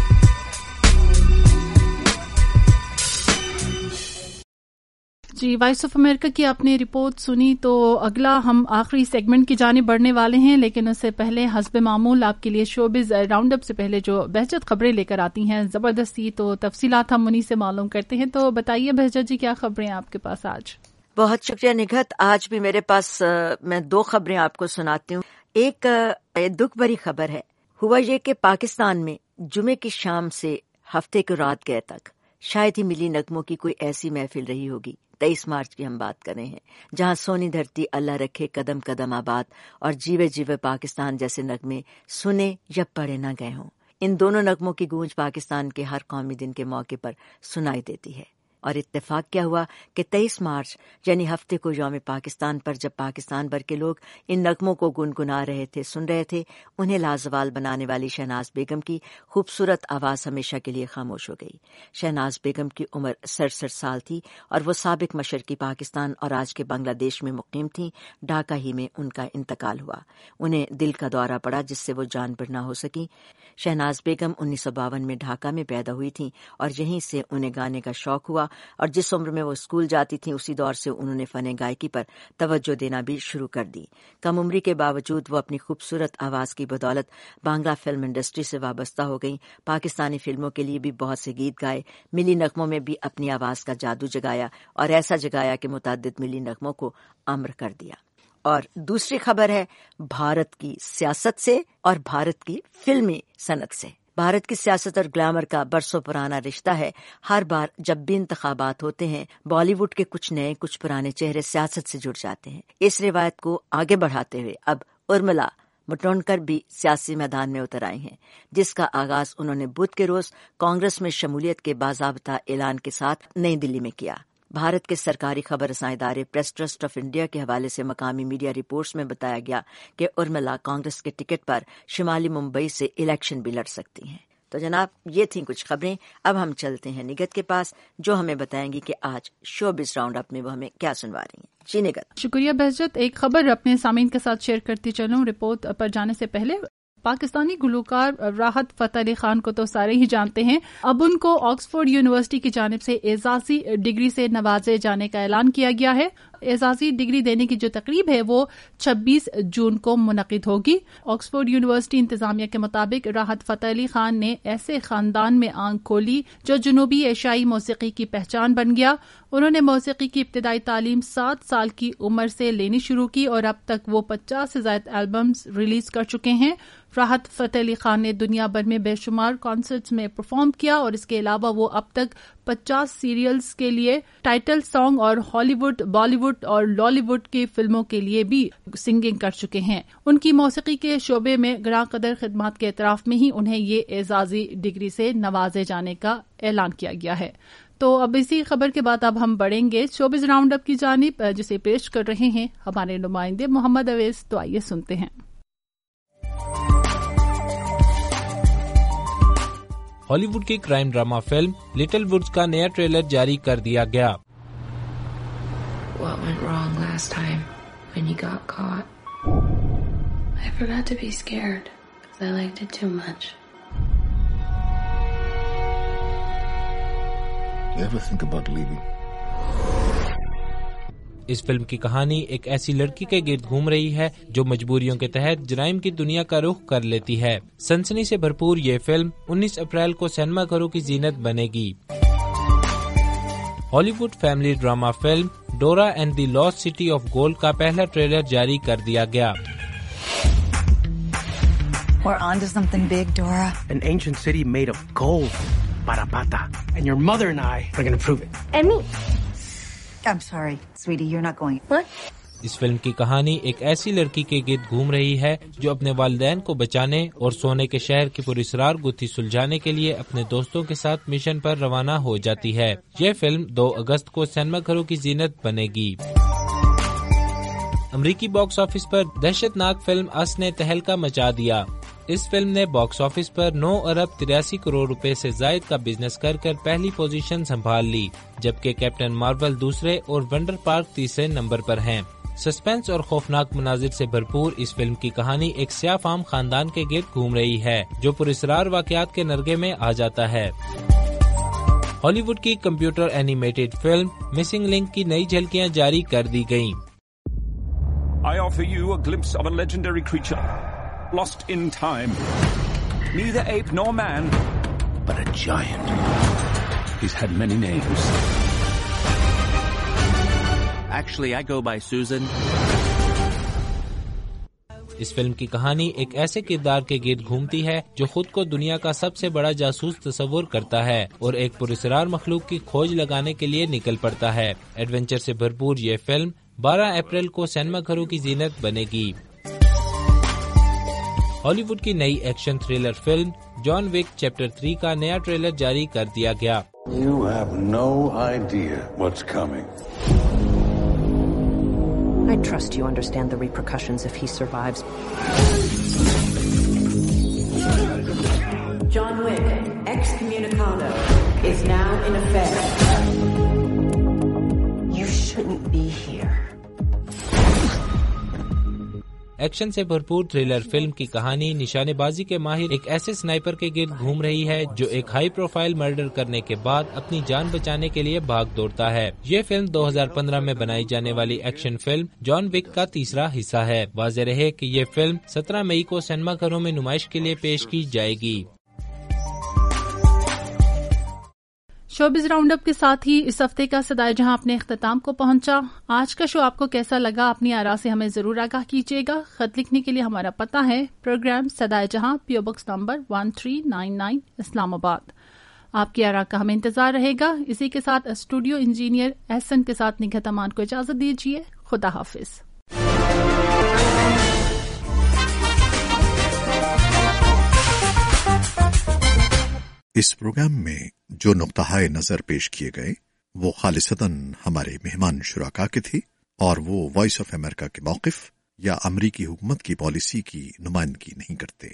جی, voice of America کی آپ نے report سنی. تو اگلا ہم آخری segment کی جانب بڑھنے والے ہیں, لیکن اس سے پہلے حسب معمول آپ کے لیے شوبز راؤنڈ اپ سے پہلے جو بہجت خبریں لے کر آتی ہیں زبردستی, تو تفصیلات ہم انہی سے معلوم کرتے ہیں. تو بتائیے بہجت جی, کیا خبریں آپ کے پاس آج؟ بہت شکریہ نگہت. آج بھی میرے پاس میں 2 خبریں آپ کو سناتی ہوں. ایک دکھ بھری خبر ہے. ہوا یہ کہ پاکستان میں جمعے کی شام سے ہفتے کی رات گئے تک شاید ہی ملی نغموں کی کوئی ایسی محفل رہی ہوگی. 23 مارچ کی ہم بات کر رہے ہیں, جہاں سونی دھرتی اللہ رکھے قدم قدم آباد اور جیوے جیوے پاکستان جیسے نغمے سنے یا پڑھے نہ گئے ہوں. ان دونوں نغموں کی گونج پاکستان کے ہر قومی دن کے موقع پر سنائی دیتی ہے. اور اتفاق کیا ہوا کہ 23 مارچ یعنی ہفتے کو یوم پاکستان پر جب پاکستان بھر کے لوگ ان نغموں کو گنگنا رہے تھے، سن رہے تھے، انہیں لازوال بنانے والی شہناز بیگم کی خوبصورت آواز ہمیشہ کے لیے خاموش ہو گئی۔ شہناز بیگم کی عمر 67 سال تھی اور وہ سابق مشرقی پاکستان اور آج کے بنگلہ دیش میں مقیم تھیں۔ ڈھاکہ ہی میں ان کا انتقال ہوا۔ انہیں دل کا دورہ پڑا جس سے وہ جان پر نہ ہو سکی۔ شہناز بیگم 1952 میں ڈھاکہ میں پیدا ہوئی تھیں اور یہیں سے انہیں گانے کا شوق ہوا، اور جس عمر میں وہ اسکول جاتی تھیں اسی دور سے انہوں نے فن گائکی پر توجہ دینا بھی شروع کر دی۔ کم عمری کے باوجود وہ اپنی خوبصورت آواز کی بدولت بانگلہ فلم انڈسٹری سے وابستہ ہو گئیں۔ پاکستانی فلموں کے لیے بھی بہت سے گیت گائے، ملی نغموں میں بھی اپنی آواز کا جادو جگایا اور ایسا جگایا کہ متعدد ملی نغموں کو امر کر دیا۔ اور دوسری خبر ہے بھارت کی سیاست سے اور بھارت کی فلمی صنعت سے۔ بھارت کی سیاست اور گلیمر کا برسوں پرانا رشتہ ہے۔ ہر بار جب بھی انتخابات ہوتے ہیں بالی ووڈ کے کچھ نئے کچھ پرانے چہرے سیاست سے جڑ جاتے ہیں۔ اس روایت کو آگے بڑھاتے ہوئے اب ارملا مٹونڈکر بھی سیاسی میدان میں اتر آئی ہیں، جس کا آغاز انہوں نے بدھ کے روز کانگریس میں شمولیت کے باضابطہ اعلان کے ساتھ نئی دلی میں کیا۔ بھارت کے سرکاری خبر رساں ادارے پریس ٹرسٹ آف انڈیا کے حوالے سے مقامی میڈیا رپورٹس میں بتایا گیا کہ ارملا کانگریس کے ٹکٹ پر شمالی ممبئی سے الیکشن بھی لڑ سکتی ہیں۔ تو جناب یہ تھیں کچھ خبریں۔ اب ہم چلتے ہیں نگت کے پاس جو ہمیں بتائیں گی کہ آج شوبز راؤنڈ اپ میں وہ ہمیں کیا سنوا رہی ہیں۔ جی نگت۔ شکریہ بہجت۔ ایک خبر اپنے سامعین کے ساتھ شیئر کرتی چلوں۔ رپورٹ پر جانے سے پہلے پاکستانی گلوکار راحت فتح علی خان کو تو سارے ہی جانتے ہیں۔ اب ان کو آکسفورڈ یونیورسٹی کی جانب سے اعزازی ڈگری سے نوازے جانے کا اعلان کیا گیا ہے۔ اعزازی ڈگری دینے کی جو تقریب ہے وہ 26 جون کو منعقد ہوگی۔ آکسفورڈ یونیورسٹی انتظامیہ کے مطابق راحت فتح علی خان نے ایسے خاندان میں آنکھ کھولی جو جنوبی ایشیائی موسیقی کی پہچان بن گیا۔ انہوں نے موسیقی کی ابتدائی تعلیم 7 سال کی عمر سے لینی شروع کی اور اب تک وہ 50 سے زائد البمز ریلیز کر چکے ہیں۔ راحت فتح علی خان نے دنیا بھر میں بے شمار کانسرٹس میں پرفارم کیا اور اس کے علاوہ وہ اب تک 50 سیریلز کے لیے ٹائٹل سانگ اور ہالی ووڈ، بالی ووڈ اور لالی ووڈ کی فلموں کے لیے بھی سنگنگ کر چکے ہیں۔ ان کی موسیقی کے شعبے میں گراں قدر خدمات کے اعتراف میں ہی انہیں یہ اعزازی ڈگری سے نوازے جانے کا اعلان کیا گیا ہے۔ تو اب اسی خبر کے بعد اب ہم بڑھیں گے شوبز راؤنڈ اپ کی جانب، جسے پیش کر رہے ہیں ہمارے نمائندے محمد اویس۔ تو آئیے سنتے ہیں۔ ہالی ووڈ کی crime drama film Little Woods کا نیا ٹریلر جاری کر دیا گیا۔ What went wrong last time when you got caught? I forgot to be scared because I liked it too much. You ever think about leaving? اس film کی کہانی ایک ایسی لڑکی کے گرد گھوم رہی ہے جو مجبوریوں کے تحت جرائم کی دنیا کا رخ کر لیتی ہے۔ سنسنی سے بھرپور یہ فلم 19 اپریل کو سینما گھروں کی زینت بنے گی۔ Hollywood family drama film Dora and the Lost City of Gold کا پہلا ٹریلر جاری کر دیا گیا۔ We're onto something big, Dora. An ancient city made of gold. Parapata. And your mother and I are going to prove it. And me. I'm sorry, sweetie, you're not going. What? اس film کی کہانی ایک ایسی لڑکی کے گرد گھوم رہی ہے جو اپنے والدین کو بچانے اور سونے کے شہر کی پراسرار گتھی سلجھانے کے لیے اپنے دوستوں کے ساتھ مشن پر روانہ ہو جاتی ہے۔ یہ فلم 2 اگست کو سینما گھروں کی زینت بنے گی۔ امریکی باکس آفس پر دہشت ناک فلم اس نے تہلکہ مچا دیا۔ اس فلم نے باکس آفس پر 9 ارب 83 کروڑ روپے سے زائد کا بزنس کر پہلی پوزیشن سنبھال لی، جبکہ کیپٹن مارول دوسرے اور ونڈر پارک تیسرے نمبر پر ہیں۔ سسپینس اور خوفناک مناظر سے بھرپور اس فلم کی کہانی ایک سیاہ فام خاندان کے گرد گھوم رہی ہے جو پراسرار واقعات کے نرگے میں آ جاتا ہے۔ ہالی ووڈ کی computer animated film Missing Link کی نئی جھلکیاں جاری کر دی گئیں۔ I offer you a glimpse of a legendary creature, lost in time. Neither ape nor man, but a giant. He's had many names. Actually, I go by Susan. اس film کی کہانی ایک ایسے کردار کے گرد گھومتی ہے جو خود کو دنیا کا سب سے بڑا جاسوس تصور کرتا ہے اور ایک پراسرار مخلوق کی کھوج لگانے کے لیے نکل پڑتا ہے۔ ایڈونچر سے بھرپور یہ فلم 12 اپریل کو سینما گھروں کی زینت بنے گی۔ ہالی ووڈ کی نئی ایکشن تھرلر فلم جان وک چیپٹر 3 کا نیا ٹریلر جاری کر دیا گیا۔ You have no idea what's coming. I trust you understand the repercussions if he survives. John Wick, excommunicado, is now in effect. You shouldn't be here. Action سے بھرپور thriller film کی کہانی نشانے بازی کے ماہر ایک ایسے سنائپر کے گرد گھوم رہی ہے جو ایک ہائی پروفائل مرڈر کرنے کے بعد اپنی جان بچانے کے لیے بھاگ دوڑتا ہے. یہ فلم 2015 میں بنائی جانے والی ایکشن فلم جان وک کا تیسرا حصہ ہے. واضح رہے کہ یہ فلم 17 مئی کو سنیما گھروں میں نمائش کے لیے پیش کی جائے گی. شوبز راؤنڈ اپ کے ساتھ ہی اس ہفتے کا صدائے جہاں اپنے اختتام کو پہنچا. آج کا شو آپ کو کیسا لگا؟ اپنی آراء سے ہمیں ضرور آگاہ کیجیے گا. خط لکھنے کے لیے ہمارا پتہ ہے پروگرام صدائے جہاں، PO Box نمبر 1399 اسلام آباد. آپ کی آراء کا ہمیں انتظار رہے گا. اسی کے ساتھ اسٹوڈیو انجینئر احسن کے ساتھ نگہت امان کو اجازت دیجیے. خدا حافظ. اس پروگرام میں جو نقطۂ نظر پیش کیے گئے وہ خالصتاً ہمارے مہمان شرکاء کے تھے اور وہ وائس آف امریکہ کے موقف یا امریکی حکومت کی پالیسی کی نمائندگی نہیں کرتے.